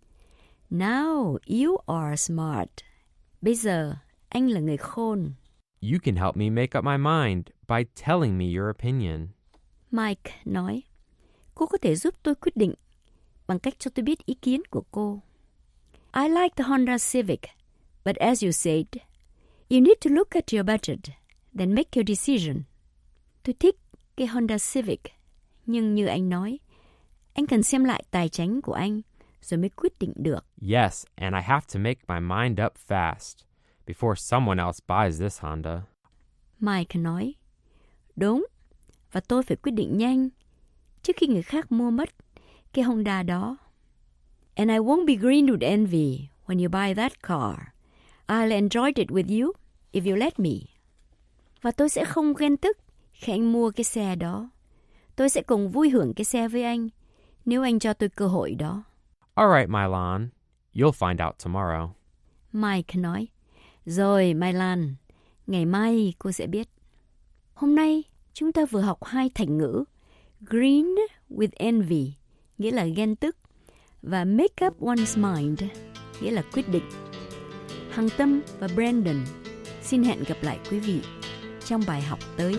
Now you are smart. Bây giờ anh là người khôn. You can help me make up my mind by telling me your opinion. Mike nói, cô có thể giúp tôi quyết định bằng cách cho tôi biết ý kiến của cô. I like the Honda Civic, but as you said, you need to look at your budget, then make your decision. Tôi thích cái Honda Civic, nhưng như anh nói, anh cần xem lại tài chính của anh rồi mới quyết định được. Yes, and I have to make my mind up fast before someone else buys this Honda. Mike nói, đúng, và tôi phải quyết định nhanh trước khi người khác mua mất cái Honda đó. And I won't be green with envy when you buy that car. I'll enjoy it with you if you let me. Và tôi sẽ không ghen tức khi anh mua cái xe đó. Tôi sẽ cùng vui hưởng cái xe với anh nếu anh cho tôi cơ hội đó. All right, Mylan. You'll find out tomorrow. Mike nói, rồi Mylan, ngày mai cô sẽ biết. Hôm nay chúng ta vừa học hai thành ngữ green with envy, nghĩa là ghen tức, và make up one's mind, nghĩa là quyết định. Hằng Tâm và Brandon xin hẹn gặp lại quý vị trong bài học tới.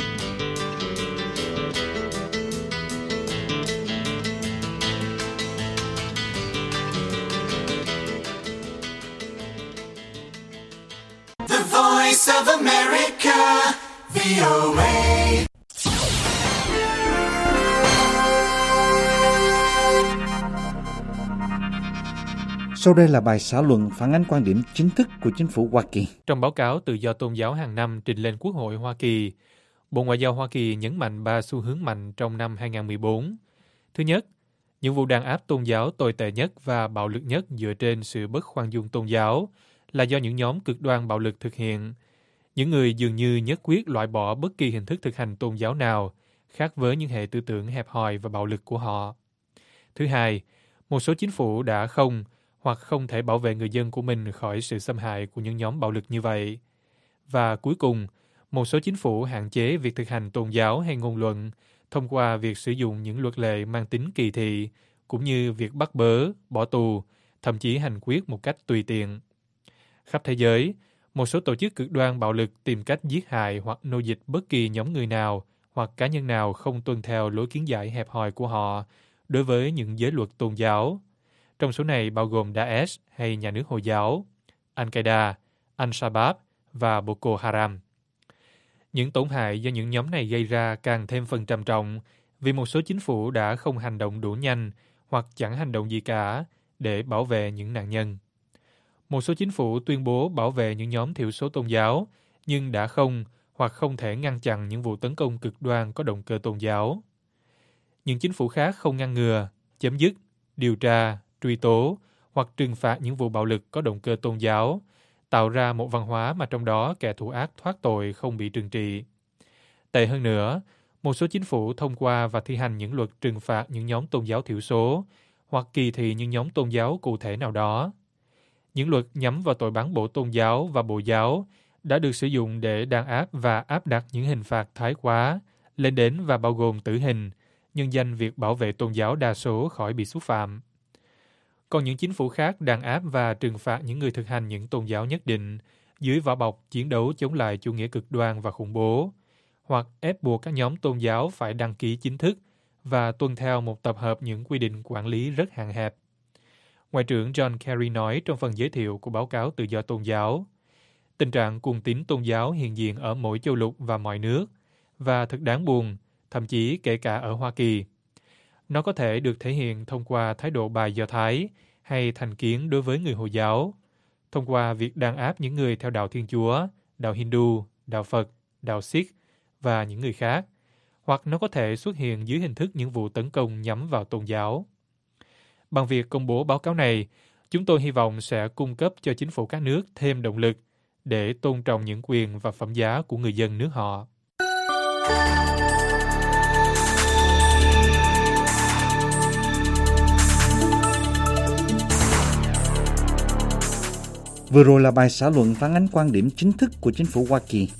The Voice of America, vê o a. Sau đây là bài xã luận phản ánh quan điểm chính thức của chính phủ Hoa Kỳ. Trong báo cáo tự do tôn giáo hàng năm trình lên Quốc hội Hoa Kỳ, Bộ Ngoại giao Hoa Kỳ nhấn mạnh ba xu hướng mạnh trong năm hai không một bốn. Thứ nhất, những vụ đàn áp tôn giáo tồi tệ nhất và bạo lực nhất dựa trên sự bất khoan dung tôn giáo là do những nhóm cực đoan bạo lực thực hiện. Những người dường như nhất quyết loại bỏ bất kỳ hình thức thực hành tôn giáo nào, khác với những hệ tư tưởng hẹp hòi và bạo lực của họ. Thứ hai, một số chính phủ đã không hoặc không thể bảo vệ người dân của mình khỏi sự xâm hại của những nhóm bạo lực như vậy. Và cuối cùng, một số chính phủ hạn chế việc thực hành tôn giáo hay ngôn luận thông qua việc sử dụng những luật lệ mang tính kỳ thị, cũng như việc bắt bớ, bỏ tù, thậm chí hành quyết một cách tùy tiện. Khắp thế giới, một số tổ chức cực đoan bạo lực tìm cách giết hại hoặc nô dịch bất kỳ nhóm người nào hoặc cá nhân nào không tuân theo lối kiến giải hẹp hòi của họ đối với những giới luật tôn giáo. Trong số này bao gồm Daesh hay nhà nước Hồi giáo, Al-Qaeda, Al-Shabaab và Boko Haram. Những tổn hại do những nhóm này gây ra càng thêm phần trầm trọng vì một số chính phủ đã không hành động đủ nhanh hoặc chẳng hành động gì cả để bảo vệ những nạn nhân. Một số chính phủ tuyên bố bảo vệ những nhóm thiểu số tôn giáo, nhưng đã không hoặc không thể ngăn chặn những vụ tấn công cực đoan có động cơ tôn giáo. Những chính phủ khác không ngăn ngừa, chấm dứt, điều tra, truy tố hoặc trừng phạt những vụ bạo lực có động cơ tôn giáo, tạo ra một văn hóa mà trong đó kẻ thủ ác thoát tội không bị trừng trị. Tệ hơn nữa, một số chính phủ thông qua và thi hành những luật trừng phạt những nhóm tôn giáo thiểu số hoặc kỳ thị những nhóm tôn giáo cụ thể nào đó. Những luật nhắm vào tội bán bổ tôn giáo và bộ giáo đã được sử dụng để đàn áp và áp đặt những hình phạt thái quá, lên đến và bao gồm tử hình, nhân danh việc bảo vệ tôn giáo đa số khỏi bị xúc phạm. Còn những chính phủ khác đàn áp và trừng phạt những người thực hành những tôn giáo nhất định dưới vỏ bọc chiến đấu chống lại chủ nghĩa cực đoan và khủng bố, hoặc ép buộc các nhóm tôn giáo phải đăng ký chính thức và tuân theo một tập hợp những quy định quản lý rất hạn hẹp. Ngoại trưởng John Kerry nói trong phần giới thiệu của báo cáo tự do tôn giáo, Tình trạng cuồng tín tôn giáo hiện diện ở mỗi châu lục và mọi nước, và thật đáng buồn, thậm chí kể cả ở Hoa Kỳ. Nó có thể được thể hiện thông qua thái độ bài Do Thái hay thành kiến đối với người Hồi giáo, thông qua việc đàn áp những người theo đạo Thiên Chúa, đạo Hindu, đạo Phật, đạo Sikh và những người khác, hoặc nó có thể xuất hiện dưới hình thức những vụ tấn công nhắm vào tôn giáo. Bằng việc công bố báo cáo này, chúng tôi hy vọng sẽ cung cấp cho chính phủ các nước thêm động lực để tôn trọng những quyền và phẩm giá của người dân nước họ. Vừa rồi là bài xã luận phản ánh quan điểm chính thức của chính phủ Hoa Kỳ.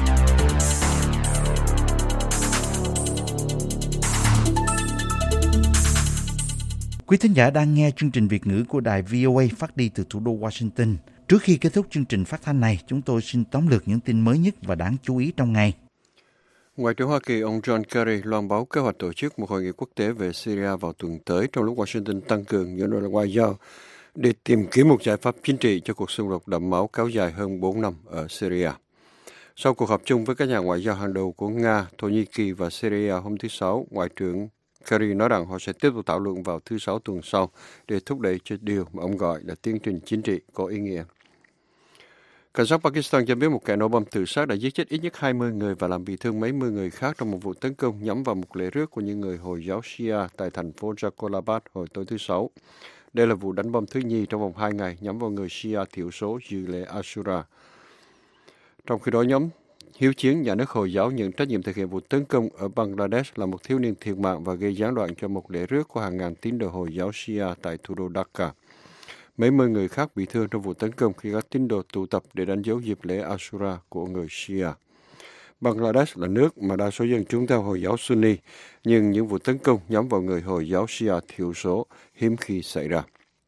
Quý thính giả đang nghe chương trình Việt ngữ của đài vê o a phát đi từ thủ đô Washington. Trước khi kết thúc chương trình phát thanh này, chúng tôi xin tóm lược những tin mới nhất và đáng chú ý trong ngày. Ngoại trưởng Hoa Kỳ ông John Kerry loan báo kế hoạch tổ chức một hội nghị quốc tế về Syria vào tuần tới trong lúc Washington tăng cường những nỗ lực ngoại giao để tìm kiếm một giải pháp chính trị cho cuộc xung đột đẫm máu kéo dài hơn bốn năm ở Syria. Sau cuộc họp chung với các nhà ngoại giao hàng đầu của Nga, Thổ Nhĩ Kỳ và Syria hôm thứ Sáu, Ngoại trưởng Kerry nói rằng họ sẽ tiếp tục thảo luận vào thứ Sáu tuần sau để thúc đẩy cho điều mà ông gọi là tiến trình chính trị có ý nghĩa. Cảnh sát Pakistan cho biết một kẻ nổ bom tự sát đã giết chết ít nhất hai mươi người và làm bị thương mấy mươi người khác trong một vụ tấn công nhắm vào một lễ rước của những người Hồi giáo Shia tại thành phố Jalalabad hồi tối thứ Sáu. Đây là vụ đánh bom thứ nhì trong vòng hai ngày nhắm vào người Shia thiểu số dự lễ Ashura. Trong khi đó, nhóm hiếu chiến nhà nước Hồi giáo nhận trách nhiệm thực hiện vụ tấn công ở Bangladesh là một thiếu niên thiệt mạng và gây gián đoạn cho một lễ rước của hàng ngàn tín đồ Hồi giáo Shia tại thủ đô Dhaka. Mấy mươi người khác bị thương trong vụ tấn công khi các tín đồ tụ tập để đánh dấu dịp lễ Ashura của người Shia. Bangladesh là nước mà đa số dân chúng theo Hồi giáo Sunni, nhưng những vụ tấn công nhắm vào người Hồi giáo Shia thiểu số hiếm khi xảy ra.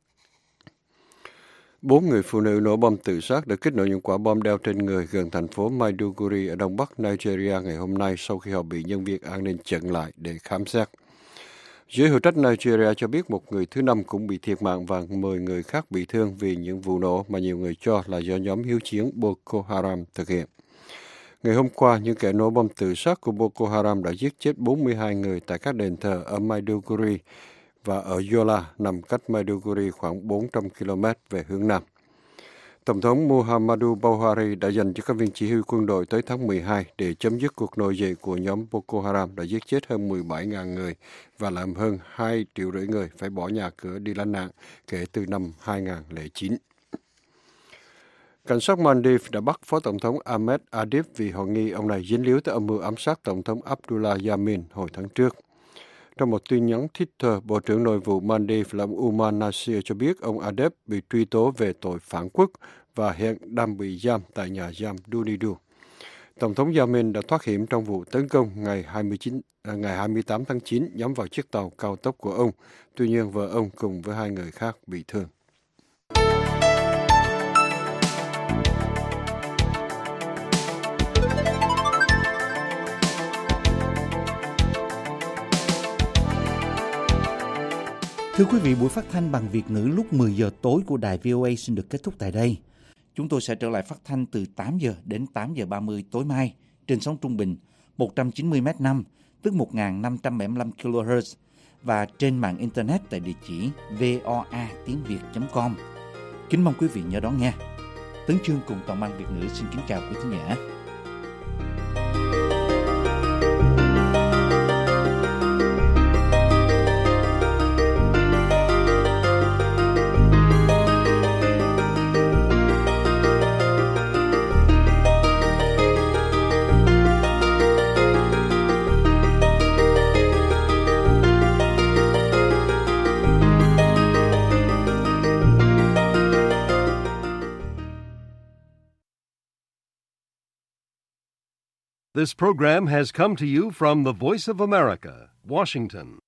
Bốn người phụ nữ nổ bom tự sát đã kích nổ những quả bom đeo trên người gần thành phố Maiduguri ở đông bắc Nigeria ngày hôm nay sau khi họ bị nhân viên an ninh chặn lại để khám xét. Giới hữu trách Nigeria cho biết một người thứ năm cũng bị thiệt mạng và mười người khác bị thương vì những vụ nổ mà nhiều người cho là do nhóm hiếu chiến Boko Haram thực hiện. Ngày hôm qua, những kẻ nổ bom tự sát của Boko Haram đã giết chết bốn mươi hai người tại các đền thờ ở Maiduguri và ở Yola, nằm cách Maiduguri khoảng bốn trăm ki lô mét về hướng Nam. Tổng thống Muhammadu Buhari đã dành cho các viên chỉ huy quân đội tới tháng mười hai để chấm dứt cuộc nổi dậy của nhóm Boko Haram đã giết chết hơn mười bảy nghìn người và làm hơn hai triệu rưỡi người phải bỏ nhà cửa đi lánh nạn kể từ năm hai nghìn không trăm lẻ chín. Cảnh sát Maldives đã bắt Phó Tổng thống Ahmed Adib vì họ nghi ông này dính líu tới âm mưu ám sát Tổng thống Abdullah Yamin hồi tháng trước. Trong một tin nhắn Twitter, Bộ trưởng Nội vụ Maldives là Umar Nasir cho biết ông Adib bị truy tố về tội phản quốc và hiện đang bị giam tại nhà giam Dunidu. Tổng thống Yamin đã thoát hiểm trong vụ tấn công ngày hai mươi chín, ngày hai mươi tám tháng chín nhắm vào chiếc tàu cao tốc của ông. Tuy nhiên, vợ ông cùng với hai người khác bị thương. Thưa quý vị, buổi phát thanh bằng Việt ngữ lúc mười giờ tối của đài vê o a xin được kết thúc tại đây. Chúng tôi sẽ trở lại phát thanh từ tám giờ đến tám giờ ba mươi tối mai trên sóng trung bình một trăm chín mươi mét năm, tức một nghìn năm trăm bảy mươi lăm ki lô héc và trên mạng Internet tại địa chỉ voa tiếng việt chấm com. Kính mong quý vị nhớ đón nghe. Tấn Chương cùng toàn ban Việt ngữ xin kính chào quý thính giả. This program has come to you from the Voice of America, Washington.